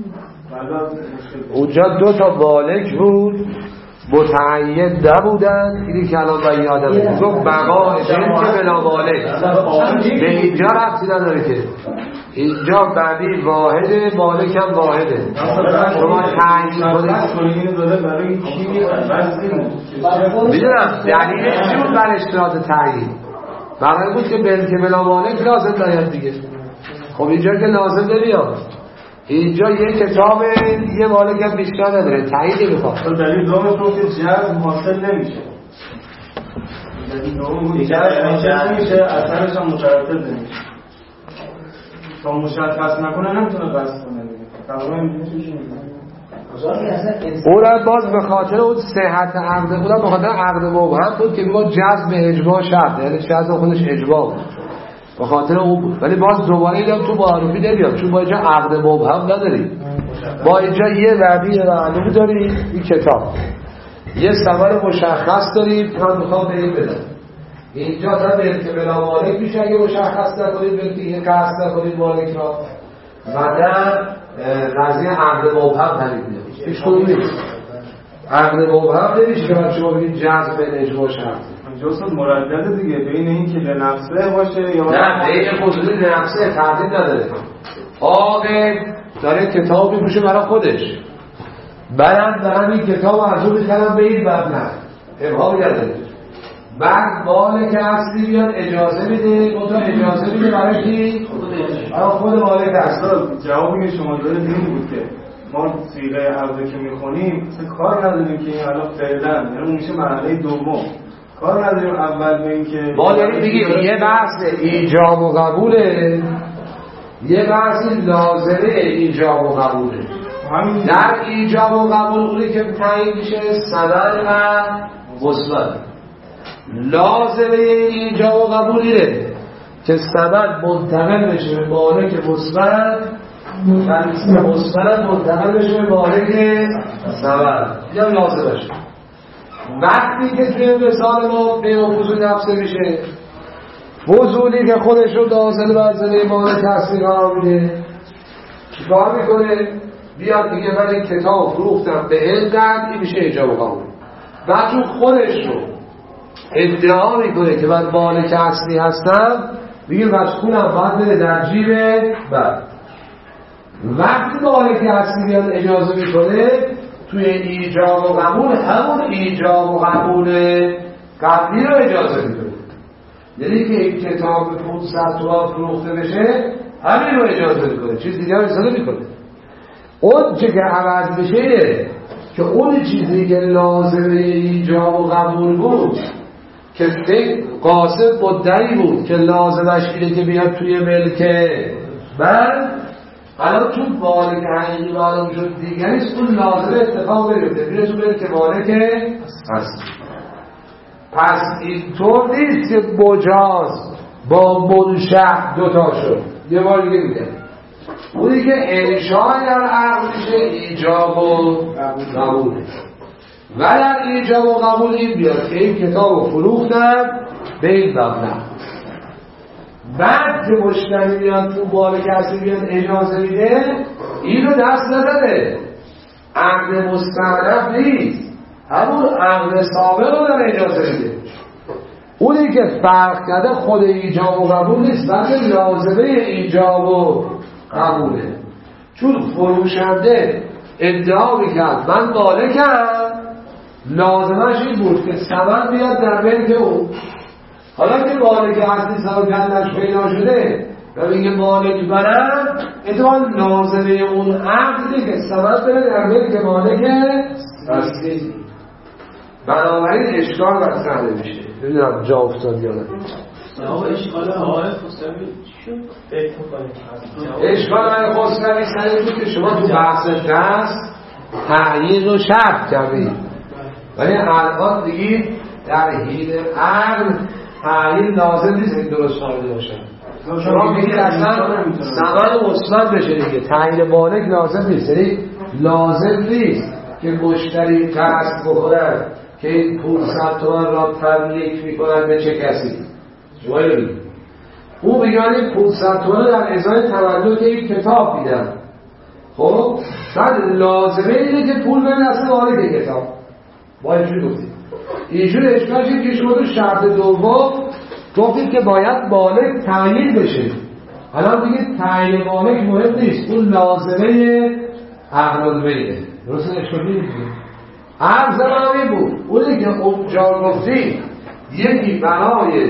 اونجا دو تا بالک بود متعید نبودن. اینی که الان باید یادم گفت بقا که بلا بالک به اینجا رفتی نداره که اینجا بعدی واحده مالک هم واحده. شما تعیین کنید برای کی میدونم دلیل چی بود بر اشتراط تعیین؟ برای بود که بلا مالک لازم داید دیگه. خب اینجا که لازم نمیاد. اینجا یه کتاب یه مالک هم بیشتر نداره تعیین نمیخواد. دلیل دوم تو که جذب حاصل نمیشه. دلیل دوم جذب نمیشه اثرش هم مترتب نمیشه. تا مشخص نکنه نمیتونه بس کنه دیگه. اونم باز به خاطر اون صحت عقد اونم به خاطر عقد مبهم بود که ما جذب اجماع شرط یعنی جذب خودش اجماع بود به خاطر اون بود. ولی باز دوباره اینم تو معرفی نمیاد چون ما اینجا عقد مبهم نداریم. ما اینجا یه وعده معلوم داریم این کتاب یه ثمر مشخص داریم که من میخوام به این بدم. اینجا تا به بلا مالک میشه اگه مشخص نکنید بلکه یه قصد نکنید مالک را و نه قضیه عقد مبهم پدید میاد. هیچ کدوم نیست. عقد مبهم نمیشه که شما بگید جذب اجماع شرط. جزء مردد دیگه بین این که لنفسه باشه یا نه بین خصوصی لنفسه تردید نداره. آقا داره کتاب میپوشه برای خودش منم دارم این کتاب ارزو میکنم به این مبلغ ابهام نداره. بعد مالک اصلی بیاد اجازه میده اون تو اجازه میده برای کی؟ برای خود مالک اصلی. جوابی که شما دارید این بود که ما صیغه عقد که میخونیم مثلا کار نداریم که این الان فعلا یعنی اون میشه مرحله دوم کار نداریم اول به این که ما داریم بگیم یه بحث ایجاب و قبوله یه بحث لازمه ایجاب و قبوله. در ایجاب و قبول اونی که تعیین میشه ثمن و مثبت. لازمه ایجاب و قبول اینه که ثمن منتقل بشه به مالک مثبت و مثبت منتقل بشه به مالک ثمن. یا لازمشه. وقتی که توی مثال ما به فضول نفسه میشه فضولی که خودش رو داخل منزله مال تحصیل قرار میده چیکار میکنه؟ بیاد میگه من این کتاب فروختم به علت این میشه ایجاب و قبول. بعد چون خودش رو ادعا میکنه که من مالک اصلی هستم میگه مسئولم باید بره در جیب بعد وقتی مالک اصلی بیاد اجازه میکنه توی ایجاب و قبول همون ایجاب و قبول قبلی رو اجازه میده. یعنی که این کتاب 500 تومان فروخته بشه همین رو اجازه میکنه، چیز دیگه رو اجازه میکنه. اون چه که عوض بشه که اون چیزی که لازمه ایجاب و قبول بود که قاصد مدعی بود که لازمش اینه که بیاد توی ملکه من، الان تو مالک حقیقی معلوم شد دیگریست، اون لازمه اتفاق نمیفته، میره تو ملک مالک هست. پس اینطور نیست که مجاز با منشأ دوتا شد. یه بار دیگه میگم اونی که انشاء در عقل میشه ایجاب و قبوله، و در ایجاب و قبول این بیاد که این کتاب رو فروختن به این مبلغ، بعد که مشتری بیاد تو مالک اصلی بیاد اجازه میده، این رو دست نزده، عقد مستأنف نیست، همون عقد سابق رو در اجازه میده. اونی که فرق کرده خود ایجاب و قبول نیست، بلکه لازمه ایجاب و قبوله. چون فروشنده ادعا میکرد من مالکم، لازمش این بود که ثمن بیاد در ملک او. حالا که مالک اصلی سالگندش پیدا شده و میگه مالک منم، اتفاقا لازمه اون عقده که ثمن بره در ملک مالک اصلی. بنابراین اشکال مطرح نمیشه. ببینم جا افتاد یا نه. اشکال آقای خسروی چی شد؟ فکر می‌کنید اشکال آقای خسروی سری بود که شما تو بحث دست تغییر رو شرط کردید، ولی الان دیگه در حین عقل تغییر لازم نیست این درست فهمیده باشه. شما میگید اصلا ثمن مثبت بشه دیگه، تغییر مالک لازم نیست، یعنی لازم نیست که مشتری قصد بکنن که این 500 تومان را تملیک میکنن به چه کسی. شما ببینید او بگن این 500 تومان در ازای تولد این کتاب میدن، خب بعد لازمه اینه که پول بده دست مالک کتاب. ما اینجور گفتیم اینجور اشکال شد که شما تو شرط دوم گفتید که باید مالک تعیین بشه. حالا بگید تعیین مالک مهم نیست، اون لازمه عقل بیده. درست اشکال نیست. عرض زمانی بود اونی که اونجا گفتیم یکی برای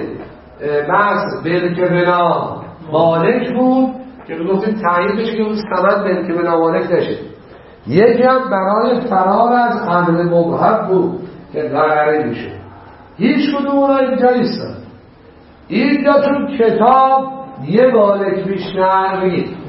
بحث ملک بنا مالک بود که گفتیم تعیین بشه که اون ثمن ملک بنا مالک نشه، یکی هم برای فرار از عقل مبهم بود که ضرری میشه. هیچ کدوم اونا اینجا نیستن. اینجا چون کتاب یه مالک بیشتر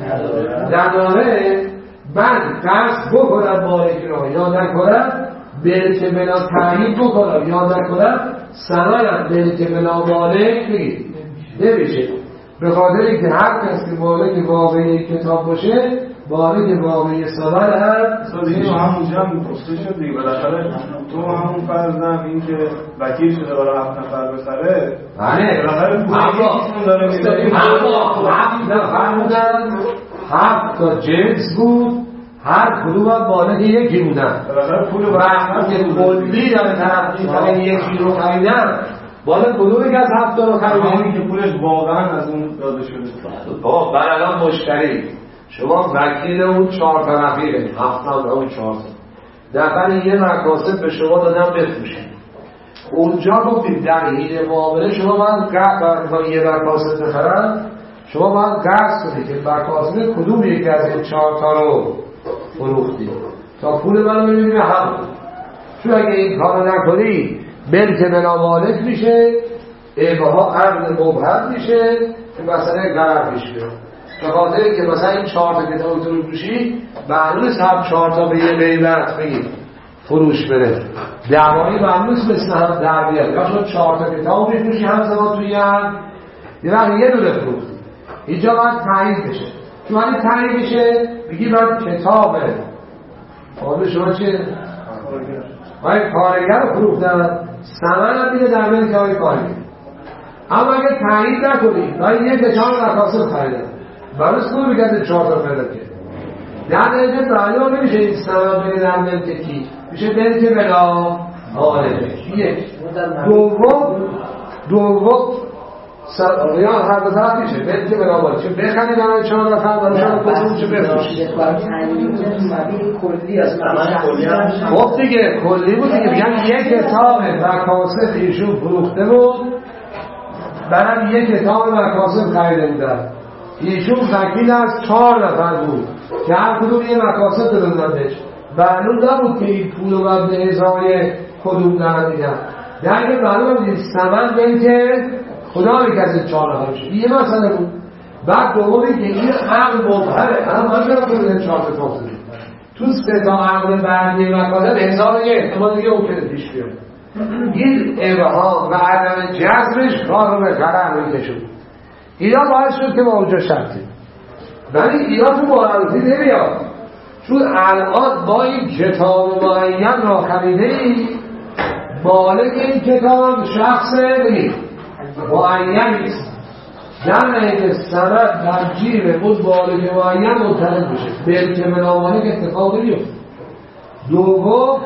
نداره، من قصد بکنم مالک را یا نکنم، ملک بنا تعیین بکنم یا نکنم، ثمنم ملک بنا مالک نمیشه. به خاطر اینکه هر کس که مالک واقعی کتاب باشه مالک واقعی ثمن اینو همونجا هم گفته شد دیگه. بالاخره تو همون فرضم این که وکیل شده برای 7 نفر بخره، بالاخره پول یکیشون داره میده. فرمودن 7 تا جنس بود، هر کدوم هم مالک یکی بودن. بالاخره پول وقتی کلی داره طرف می‌خره یکی رو خریدن، بالا کدوم که از 7 تا رو خریدن که پولش واقعا از اون داده شده. بابا من الان مشتری، شما وکیل اون 4 تا رفیقه، 7 تا اون 4 تا دفعه یه مکاسب به شما دادم بفروشید. اونجا گفتیم در حین معامله شما باید قرض یه مکاسب بخرن، شما باید قرض کنید که مکاسب کدوم یکی از این 4 تا رو فروختید تا پول من رو ببینیم هم. چون اگه این کار رو نکنی ملک بلا مالک میشه، ابها عقد مبهم میشه که مثلا غرق میشه. به خاطر که مثلا این 4 تا کتاب تو رو فروشی معلومه هم 4 تا به یه قیمت بگید فروش بره، دعوایی معلومه مثل هم در بیاد. یا شما 4 تا کتاب میفروشی همزمان توی هم یه وقت یه دونه فروختی، اینجا باید تعیین بشه. چون وقتی تعیین بشه بگی من کتابه حالا شما چه؟ باید کارگر رو فروختن، ثمن هم میده در ملک های کارگر. اما اگه تعیین نکنی باید یه کتاب مکاسب خریدن، برای سکول بگرده 4 تا ملکه در نتیجه معلوم نمیشه این ثمن بده در ملک کی، میشه ملک بلا مالک. یک دوم ریان هر دو طرف میشه ملک بلا مالک، چون بخنی برای 4 نفر برای شما کدوم چه بفروشید کلی از ثمن کلی هم خب دیگه کلی بود دیگه. میگن یک کتاب مکاسب ایشون فروخته بود منم یک کتاب مکاسب خریده بودم، ایشون وکیل از 4 نفر بود که هر کدوم یه مکاسب دادن بهش، معلوم نبود که این پول رو به ازای کدوم دارن میدن. در معلوم بود ثمن بین که خدا میکرد 4 نفر بشه، یه مسئله بود. بعد دومی که این عقل مبهره، الان من نمیدونم که 4 تا توصیل تو 3 تا عقل بعدی مکاسب هزار یه احتمال دیگه ممکنه پیش بیاد. این ابهام و عدم جذبش کار رو به قرار میکشون. اینا باعث شد که با اونجا شرطی، ولی اینا تو معرفی نمیاد، چون الان با این کتاب معین را خریده ای، مالک این کتاب شخص معین نیست، در اینکه سند در جیب اون مالک معین منتقل بشه، بلکه ملامالک اتفاق نمیفته. دوم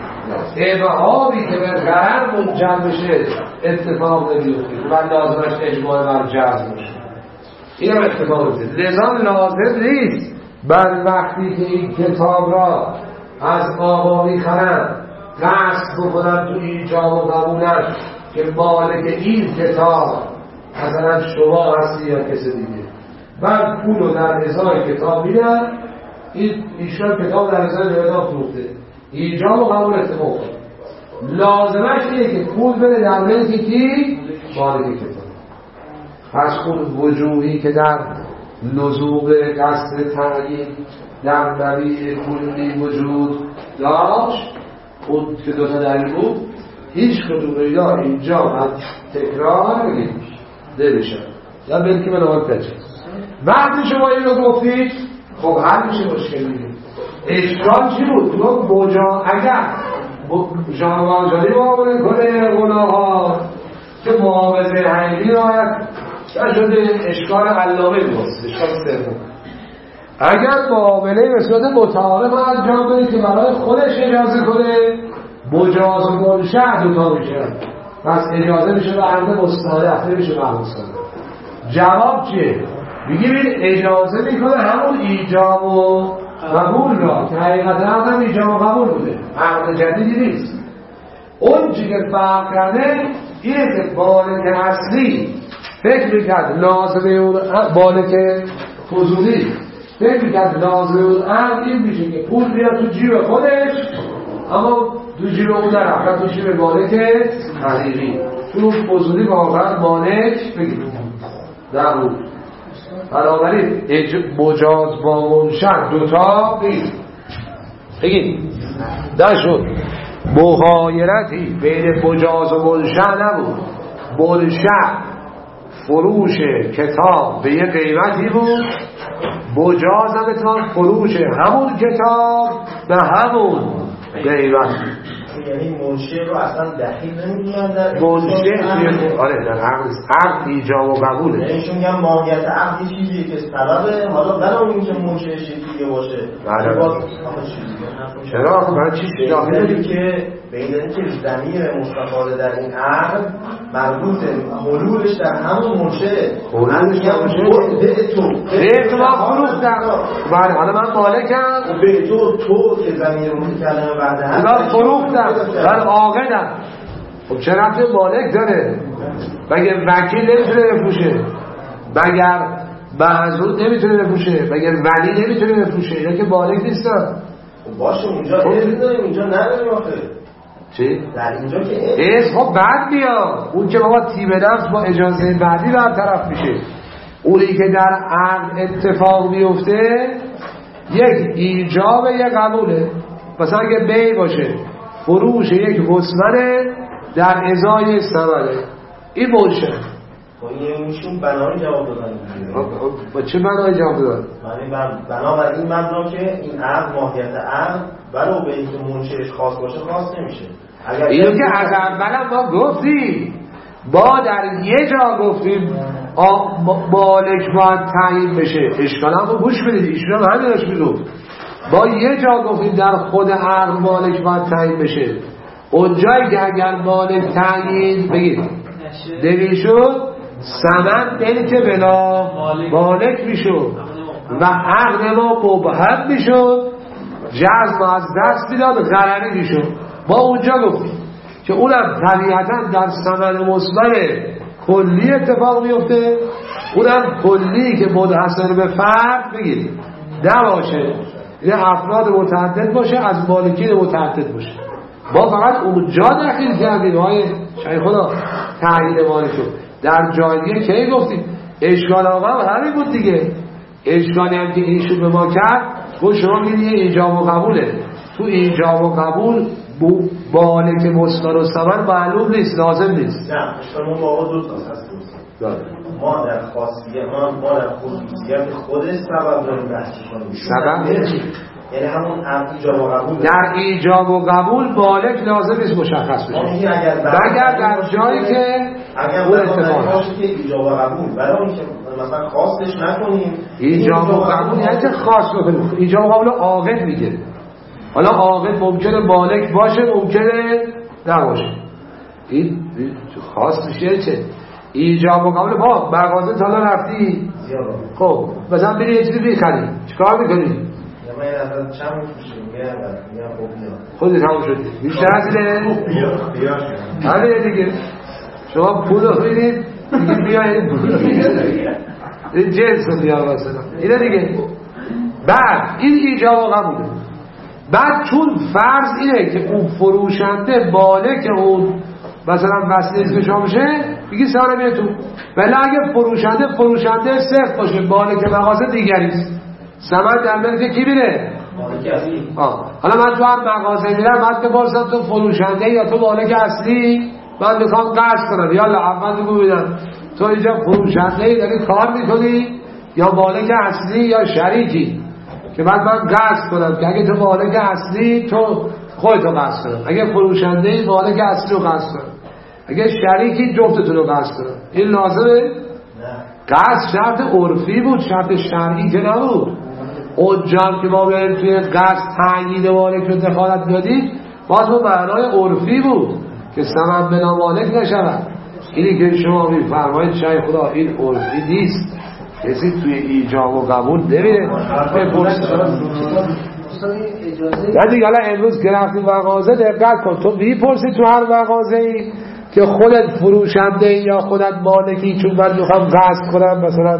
ابهامی که به غرر منجر بشه اتفاق نمیفته و لازمش اجماع بر جزم بشه، این هم اتفاق نمیفته. لذا لازم نیست بر وقتی که این کتاب را از آقا میخرن قصد بکنن تو ایجاب و قبولش که مالک این کتاب مثلا شما هستی یا کسی دیگه، بعد پول رو در ازای کتاب میدن، ایشان کتاب در ازای نویدان فروخته، ایجاب و قبول اتفاق. لازمش اینه که پول بده در ملک کی؟ مالک کتاب. پس اون وجوهی که در لزوم قصد تعیین در نبی کلی وجود داشت، اون که 2 تا دلیل بود، هیچ کدوم اینا اینجا من تکرار نمیشه یا بلکه من آن تجربه. وقتی شما این رو گفتید خب حل میشه مشکل دیگه. اشکال چی بود؟ تو اگر جانوانجانی معامله کنه گناهات که معاوضه حقیقی رایت نشده، اشکال علامه بود، اشکال سوم. اگر معامله به صورت متعارف انجام بده که برای خودش اجازه کنه، مجاز و منشأ 2 تا میشه، پس اجازه میشه به عرض مستحق نمیشه محموسانه. جواب چیه؟ میگیم اجازه میکنه همون ایجاب و قبول را که حقیقتا هم ایجاب و قبول بوده، عقد جدیدی نیست. اون چی که فرق کرده اینه که مالک اصلی فکر میکرد لازمه اون مالک فضولی فکر میکرد لازمه اون عقد این میشه که پول بیاد تو جیب خودش، اما تو جیب اون در تو جیب مالک حقیقی، چون فضولی واقعا مالک بگید در بود. بنابراین مجاز با منشأ 2 تا بگید نشد. مغایرتی بین مجاز و منشأ نبود. منشأ فروش کتاب به یه قیمتی بود، مجاز هم اتفاق فروش همون کتاب به همون قیمت. یعنی منشأ رو اصلا دخیل نمی‌دونن در منشأ آره در عقد ایجاب و قبوله. یعنی چون میگم ماهیت عقد چیزیه که سبب حالا بنا اینکه منشأ چیزی باشه. چرا من چیزی داخل که بین اینکه ضمیر مستفاده در این عقد مربوط حلولش در همون منشأ، حلولش در منشأ به تو ما فروختم. بله حالا من مالکم به تو که ضمیر متکلم بعد هست من فروختم، من عاقدم. خب چه ربطی مالک داره؟ مگه وکیل نمیتونه بفروشه؟ مگر معزول نمیتونه بفروشه؟ مگر ولی نمیتونه بفروشه؟ اینا که مالک نیستن. باشه اونجا اذن داریم، اینجا نداریم آخه. چی؟ در اینجا که خب بعد میاد اون که بابا تیب نفس با اجازه بعدی برطرف میشه. اونی که در عقد اتفاق میفته یک ایجاب یک قبوله. مثلا اگه بی باشه فروش یک مسمنه در ازای ثمنه، این منشأ. ایشون بنای جواب دادن. با چه بنای جواب دادن؟ بنابراین این مبنا که این عقد ماهیت عقد ولو به اینکه منشأش خاص باشه خاص نمیشه. اینو که از اول ما گفتیم، ما در یه جا گفتیم مالک باید تعیین بشه. اشکال هم گوش بدید، ایشون هم همینش میگفت. با یه جا گفتیم در خود عقد مالک باید تعیین بشه. اونجایی که اگر مالک تعیین بگید نمیشد، ثمن بلکه بلا مالک میشد و عقد ما مبهم میشد، جزم از دست میداد، غرری میشد. ما اونجا گفتیم که اونم طبیعتا در ثمن مثمر کلی اتفاق میفته، اونم کلی که منحصر به فرد بگید نباشه، یه افراد متعدد باشه، از مالکین متعدد باشه. ما فقط اونجا دخیل کردیم های شاید خدا تعیین مالک شد. در جای دیگه کی گفتیم اشکال آقا همین بود دیگه. اشکالی هم که ایشون به ما کرد گفت شما میگید ایجاب و قبوله. تو ایجاب و قبول بالک مصدر و ثمر معلوم نیست، لازم نیست. نه اشکال ما با آقا دو تا هست. ما در خاصیت ما در خصوصیت خود سبب داریم بحث کنیم. سبب یعنی همون ایجاب و قبول. در ایجاب و قبول بالک لازم نیست مشخص بشه. اگر در جایی که اون اتفاق باشه که ایجاب و قبول، برای اینکه مثلا خاصش نکنیم. ایجاب و قبول یعنی که خاص بکنیم. ایجاب و قبول عاقل میگه. حالا عاقل ممکنه بالک باشه، ممکنه نباشه. این خاص میشه چه؟ ایجاب و قبول. ما مغازه تا رفتی خب مثلا بری یه چیزی بخری چیکار میکنی؟ من اصلا چند میشم میگم خب بیا خودت تموم شدی بیشتر از اینه؟ بیا همینه دیگه. شما پول رو بینید دیگه بیا این جنس رو بیا مثلا اینه دیگه. بعد این ایجاب و قبوله. بعد چون فرض اینه که اون فروشنده بالک اون مثلا وسیله که شما میشه بگی سال میره تو، ولی اگه فروشنده صرف باشه بالک مغازه دیگریست، ثمن در ملک کی میره؟ مالک اصلی. حالا من تو هر مغازه میرم بعد بپرسم تو فروشنده یا تو مالک اصلی؟ من میخوام قرض کنم یالا اول بگو بدم تو اینجا فروشنده ای داری کار میکنی یا مالک اصلی یا شریکی که بعد من قرض کنم که اگه تو مالک اصلی تو خودتو قرض کنم، اگه فروشنده ای مالک اصلی رو قرض کنم، اگه شریکی جفتتون رو قرض کنم. این لازمه؟ قرض شرط عرفی بود، شرط شرعی که نبود. اونجا که ما بریم توی قرض تعیین مالک رو دخالت دادیم باز به معنای عرفی بود که ثمن بنا مالک نشود. اینی که شما میفرمایید شاید خدا این عرفی نیست، کسی توی ایجاب و قبول نمیره بپرسید. نه دیگه حالا امروز که رفتی مغازه دقت کن، تو میپرسی تو هر مغازه ای که خودت فروشنده یا خودت مالکی چون من میخوام قصد کنم مثلا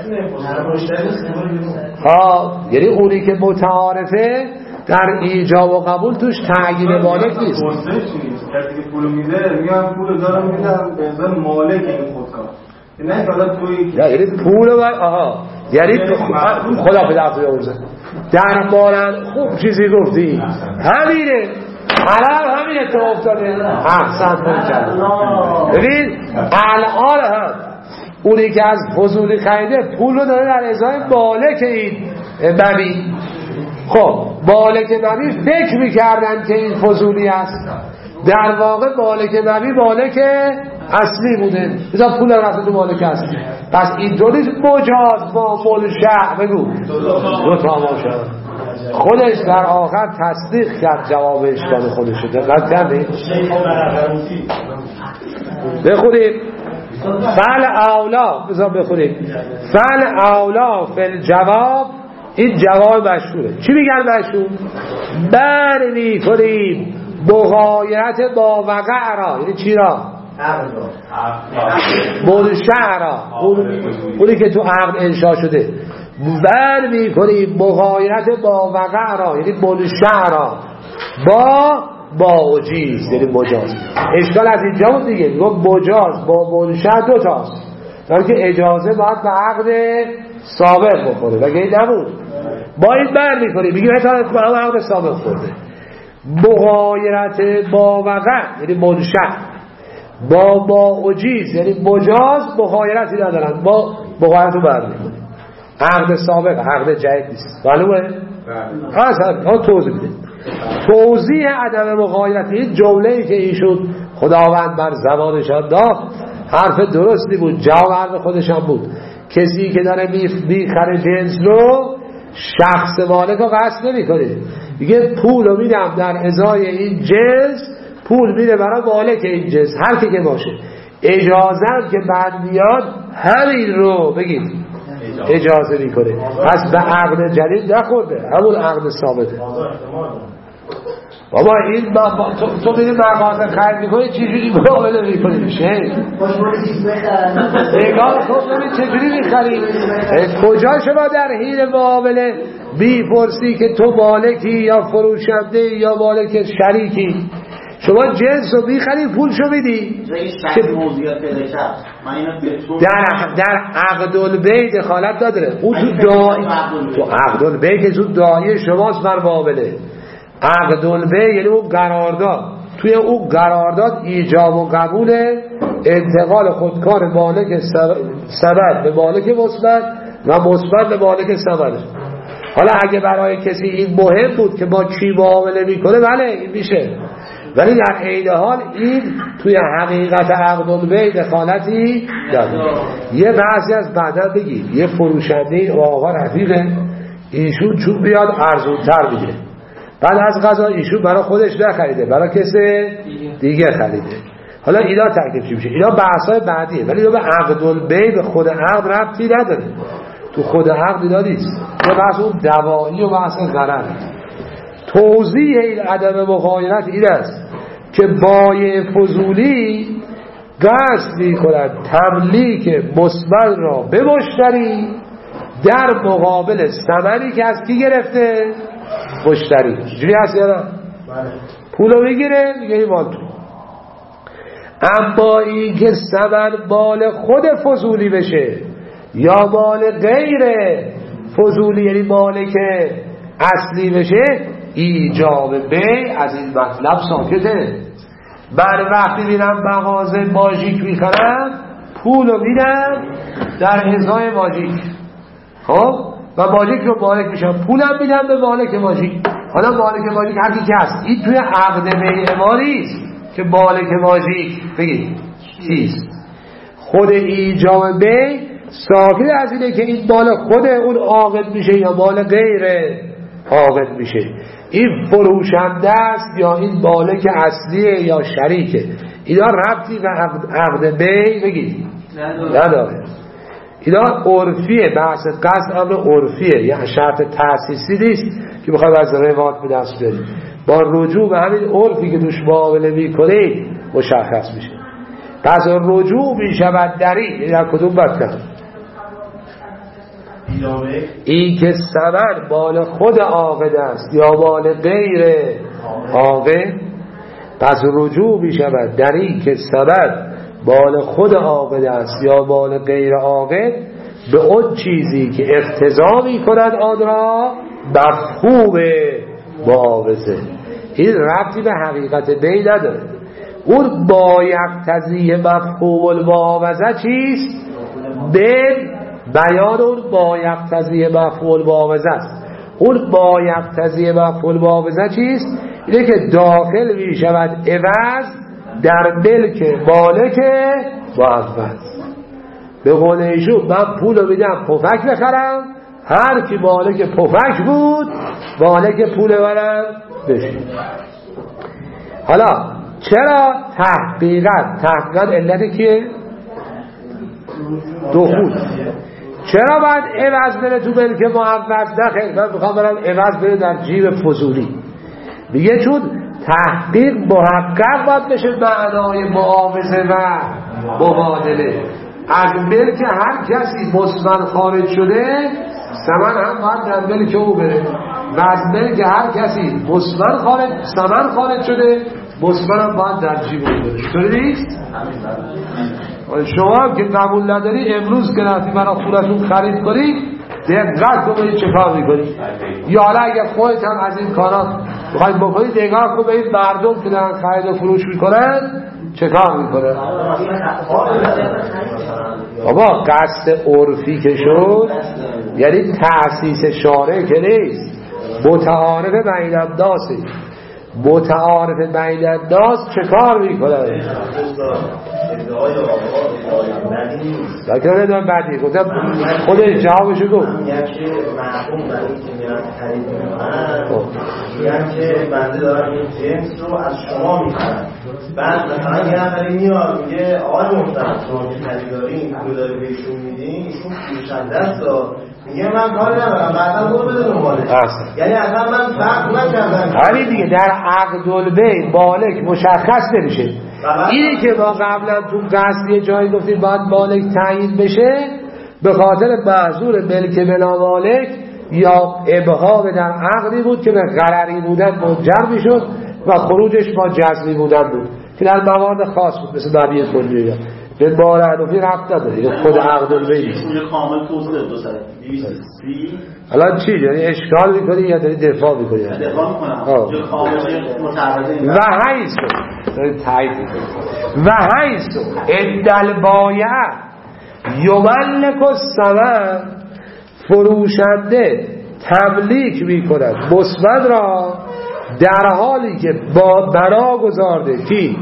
یعنی اونی که متعارفه در ایجاب و قبول توش تعیین مالک نیست. کسی که پولو میده میگم پولو دارم میدم به ازای مالک این خودکار، نه که حالا توی یعنی پولو یعنی خدا پدرت بیاموزه در مالن خوب چیزی گفتی همینه الان همین اتفاق افتاده. احسن کرد. ببین الان هم اونی که از فضولی خریده پول رو داره در ازای مالک این مبی. خب مالک مبی فکر میکردن که این فضولی است، در واقع مالک مبی مالک اصلی بوده، بذار پول رفته تو مالک اصلی. پس این دو نیست مجاز با ملشع. بگو دو تا ماشا خودش در آخر تصدیق کرد جواب اشکال خودش شده. دقت کردید؟ بخونیم فعل اولا، بذار بخونیم فعل اولا فی الجواب. این جواب مشهوره. چی میگن مشهور؟ بر میکنیم مغایرت با وقع را، یعنی چی را؟ منشأ را، اونی که تو عقد انشا شده. بر میکنیم مغایرت با وقع را، یعنی منشأ را با اجیز، یعنی مجاز. اشکال از اینجا بود دیگه، میگم مجاز با منشأ دو تاست، در که اجازه باید به عقد سابق بخوره وگه این نبود. با این بر میکنیم میگیم اطاعت با هم عقد سابق خورده. مغایرت با وقع یعنی منشأ با اجیز یعنی مجاز، مغایرتی ندارن، با مغایرت رو بر میکنیم. عقد سابق عقد جدید نیست. معلومه؟ ها توضیح میده. توضیح عدم مغایرت این جمله‌ای که ایشون خداوند بر زبانشان داد حرف درستی بود، جواب حرف خودشان بود. کسی که داره میخره جنس رو شخص مالک رو قصد نمی‌کنه، میگه پول رو میدم در ازای این جنس، پول میده برای مالک این جنس هر کی که باشه. اجازه که بعد میاد همین رو بگید اجازه میکنه. پس به عقد جدید نخورده، همون عقد ثابته. بابا این تو میری مغازه خرید میکنی چجوری معامله میکنی میشه نگاه خود ببین چجوری میخری. کجا شما در حین معامله میپرسی که تو مالکی یا فروشنده یا مالک شریکی؟ شما جنس رو میخری پولشو میدی. در عقد البیع دخالت نداره. اون تو عقد البیع که تو دعای شماست بر معامله. عقد البیع یعنی اون قرارداد، توی اون قرارداد ایجاب و قبول انتقال خودکار مالک ثمر به مالک مثبت و مثبت به مالک ثمر. حالا اگه برای کسی این مهم بود که با کی معامله میکنه بله این میشه، ولی در عین حال این توی حقیقت عقد البیع دخالتی داره. یه بعضی از بعدا بگید یه فروشنده آقا رفیقه، ایشون چون بیاد ارزونتر میده، بعد از قضا ایشون برای خودش نخریده برای کسی دیگه خریده. حالا اینا تکلیف چی میشه؟ اینا بحثای بعدیه، ولی اینا به عقد البیع به خود عقد ربطی نداره. تو خود عقد اینا نیست. یه بحث اون دوایی و بحث ضرر. توضیح این عدم مغایرت این است که بایع فضولی قصد می‌کند تملیک مثمن را به مشتری در مقابل ثمری که از کی گرفته؟ مشتری. چجوری هست یارا؟ پولو بگیره میگه این مال تو. اما این که ثمن مال خود فضولی بشه یا مال غیر فضولی یعنی مالک اصلی بشه، ایجاب بیع از این مطلب ساکته. من وقتی میرم مغازه ماژیک میخرم پولو میدم در ازای ماژیک، خب و ماژیک رو مالک میشم، پولم میدم به مالک ماژیک. حالا مالک ماژیک هر کی که هست، این توی عقد بیع ما نیست که مالک ماژیک بگید چیست. خود ایجاب بیع ساکت از اینه که این مال خود اون عاقد میشه یا مال غیر عاقد میشه. این فروشنده است یا این مالک اصلیه یا شریکه. اینا ربطی به عقد بیع بگید نداره. اینا عرفیه، بحث قصد امر عرفیه، یعنی شرط تأسیسی نیست که بخوایم از روایات به دست بریم. با رجوع به همین عرفی که توش معامله میکنید مشخص میشه. پس رجوع میشود دری در کدوم مطلب؟ این که ثمر مال خود عاقد است یا مال غیر عاقد، پس رجوع میشود در این که ثمر مال خود عاقد است یا مال غیر عاقد به اون چیزی که اقتضا میکند آن را مفهوم معاوضه. این ربطی به حقیقت بیع نداره. اون با یقتضی مفهوم المعاوضه چیست؟ به بیان اون با یقتضی مفهوم المعاوضه است. اون با یقتضی مفهوم المعاوضه چیست؟ اینه که داخل می شود عوض در ملک مالک معوض. به قول ایشون من پولو میدم پفک بخرم، هر کی مالک پفک بود مالک پول منم بشه. حالا چرا تحقیقت علت کیه؟ دخول. چرا باید عوض بره تو ملک معوض؟ نخیر، من میخوام برم عوض بره در جیب فضولی. میگه چون تحقیق محقق باید بشه معنای معاوضه و مبادله. از ملک هر کسی مثمن خارج شده ثمن هم باید در ملک او بره، و از ملک هر کسی مثمن خارج شده مثمن هم باید در جیب او بره. چطوری نیست؟ شما هم که قبول نداری امروز که رفتی برای پولتون خرید کنید دقت کنید چه کار میکنید، یا حالا اگر خودت هم از این کارات بخواید بکنید دقت کنید این مردم که دارن خرید و فروش میکنن چه کار میکنن. بابا قصد عرفی که شد یعنی تأسیس شارع که نیست، متعارف بین الناس. متعارف بین الناس چه کار میکنن؟ لکه ندارم بعدی گفتم خودش جوابشو گفت. میگم که محکوم برای این که میرم خرید میکنم، میگم که بنده دارم این جنس رو از شما میخرم، بعد مثلا یه نفری میاد میگه آقای محترم شما که خریداری این پول داری بهشون میدین، ایشون فروشنده است، میگه من کاری ندارم بعدا برو بده دنبالش. یعنی اصلا من فرق نکردم. ولی دیگه در عقد البیع مالک مشخص نمیشه. اینی که ما قبلا تو قصد یه جایی گفتیم باید مالک تعیین بشه به خاطر محظور ملک بلا مالک یا ابهام در عقدی بود که به غرری بودن منجر میشد و خروجش با جزمی بودن بود که در موارد خاص بود مثل نبی کلیه به بار حنفی رفت نداره خود عقد البیع کامل توضیح داد. 230 الان چی؟ یعنی اشکال میکنی یا داری دفاع میکنی؟ دفاع میکنم جو کامل متعرضه و حیثو داری تایید میکنی و حیثو ادل بایع یملک الثمن فروشنده تملیک میکند مثمن را در حالی که با بنا گذارده کی؟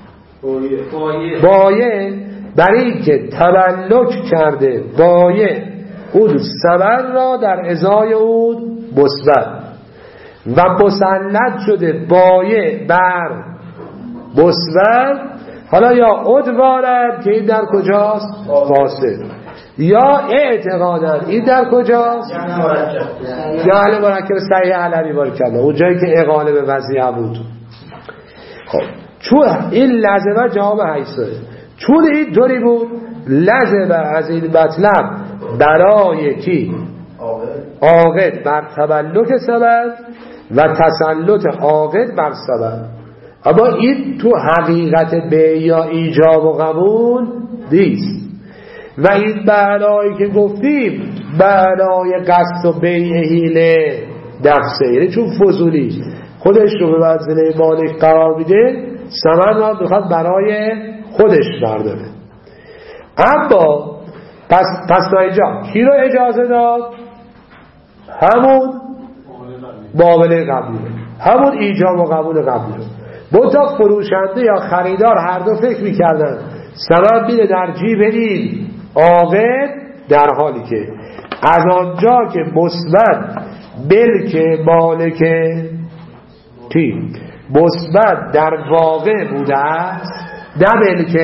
بایع برای اینکه تملک کرده بایع اون ثمن را در ازای اون مثمن و مسلط شده بایع بر مثمن. حالا یا عدوانند که این در کجاست؟ فاسد یا اعتقادند این در کجاست؟ جهل مرکب صحیح علوی بار کرده اون جایی که اقاله به وضعیه بود. خب چون این لازمه جواب حیثه چون این طوری بود لازمه از این مطلب برای کی؟ عاقد بر تملک ثمن و تسلط عاقد بر ثمن. اما این تو حقیقت بیع یا ایجاب و قبول نیست و این معنایی که گفتیم معنای قصد و بیع حیله نفسه یعنی چون فضولی خودش رو به منزله مالک قرار میده ثمن را میخواد برای خودش برداره. اما پس تا اینجا کی رو اجازه داد؟ همون معامله قبلی همون ایجاب و قبول قبلی رو منتها فروشنده یا خریدار هر دو فکر میکردن ثمن میره در جیب این عاقد در حالی که از آنجا که مثمن ملک مالک کی مثمن در واقع بوده است نه ملک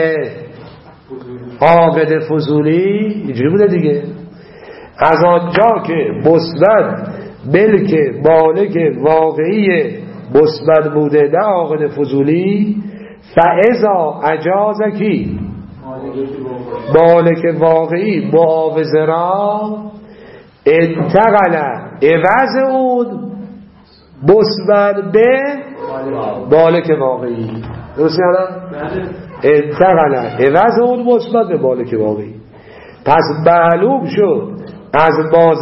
عاقد فضولی اینجوری بوده دیگه. از آنجا که مثمن ملک مالک واقعی مثمن بوده نه عاقد فضولی فاذا اجاز کی مالک واقعی معاوضه را انتقل عوض اون مثمن به مالک واقعی. درسته یا نه؟ انتقل عوض اون مثمن به مالک واقعی. پس معلوم شد از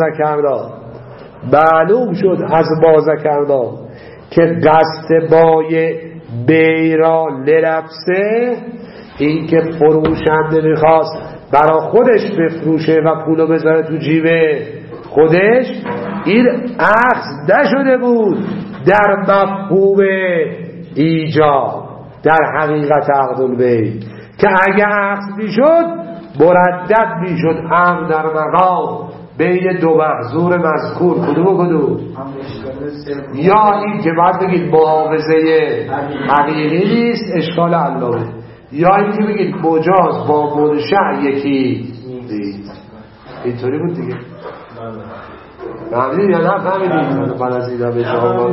بازکردان که قصد بایع بیع را لنفسه این که فروشنده میخواست برای خودش بفروشه و پولو بذاره تو جیب خودش این اخذ نشده بود در مفهوم ایجاب در حقیقت عقد البیع که اگه اخذ میشد مردد میشد امر در مقام بین دو محظور مذکور کدوم یا این که باید بگید معاوضه حقیقی نیست اشکال علامه یا این که بگید مجاز با منشأ یکی نیست. اینطوری بود دیگه. فهمیدید یا نه فهمیدید؟ من از این به شما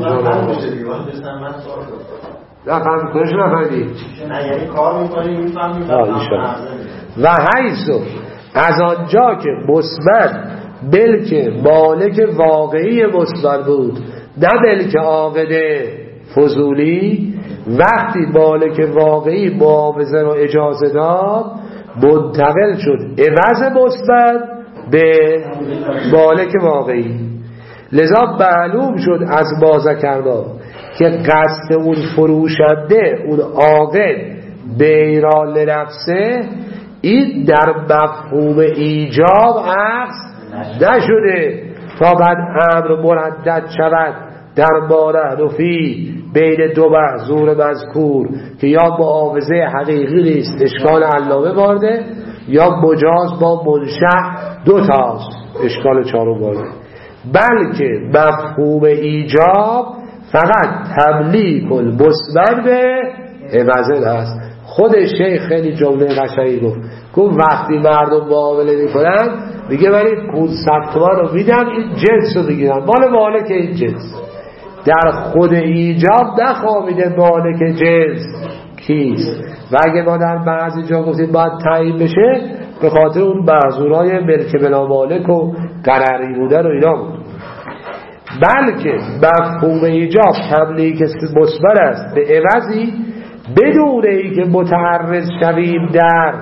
نه فهمید کنش نفهمیدید نه یعنی کار میکنیم میفهمید و حیثو از آنجا که مثمن ملک مالک واقعی مثمن بود نه ملک عاقد فضولی وقتی مالک واقعی معاوضه رو اجازه داد منتقل شد عوض مثمن به مالک واقعی. لذا معلوم شد از بازکردان که قصد اون فروشنده اون عاقد بیع را لنفسه این در مفهوم ایجاب عکس نشده تا بعد امر مردد شود در مانع نفی بین دو محظور مذکور که یا معاوضه حقیقی نیست اشکال علامه وارده یا مجاز با منشأ دو تاست اشکال چهارم وارده بلکه مفهوم ایجاب فقط تملیک المثمن به عوض است. خود شیخ خیلی جمله قشنگی گفت وقتی مردم معامله میکنن میگه ولی 500 تومان رو میدم این جنس رو بگیرم. مال مالک این جنس. در خود ایجاب نخوابیده مالک جنس کیست. و اگه ما در بعضی جا گفتیم باید تعیین بشه به خاطر اون بعضورای ملک بلا مالک و قرری بودن و اینا بود. بلکه مفهوم ایجاب تملیک مثبت است به عوضی بدون اینکه متعرض شویم در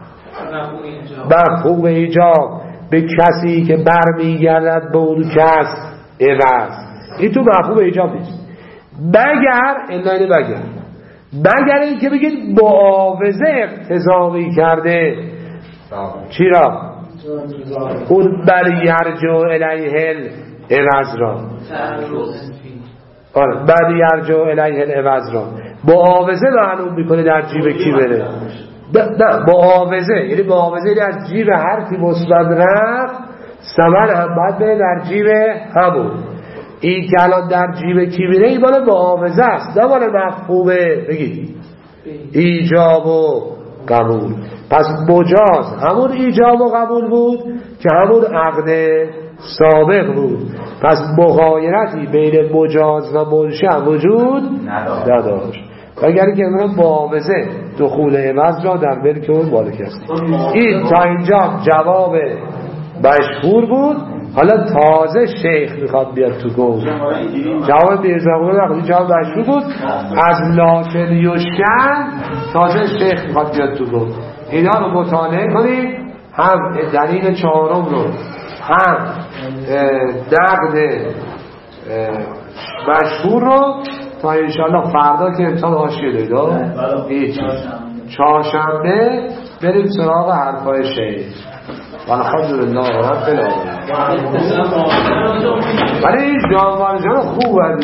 مفهوم ایجاب به کسی که برمیگردد به اون کس عوض. این تو مفهوم ایجاب نیست مگر اینکه بگید معاوضه اقتضایی کرده. چی را؟ اون بریرجو الیه العوض را. بریرجو الیه العوض را معاوضه معلوم میکنه در جیب کی بره. نه معاوضه یعنی معاوضه از جیب هر کی مثبت رفت ثمن هم باید بره در جیب همون. این که الان در جیب کی میره این مال معاوضه است نه مال مفهومه. بگید ایجاب و قبول. پس مجاز همون ایجاب و قبول بود که همون عقد سابق بود. پس مغایرتی بین مجاز و منشأ وجود نداشت. اگر که معاوضه دخول عوض را در ملک اون مالک است. این تا اینجا جواب مشهور بود. حالا تازه شیخ میخواد بیاد تو گفت. جواب میرزاقون جواب مشهور بود. از لاشن یوشکن تازه شیخ میخواد بیاد تو گفت. اینا رو مطالعه کنید. هم دلیل چهارم رو هم نقد مشهور رو تا انشاءالله فردا که امتحان حاشیه دید چهارشنبه بریم سراغ حرفای شیخ. والحمدلله رب العالمین. ولی این جواب خوبه.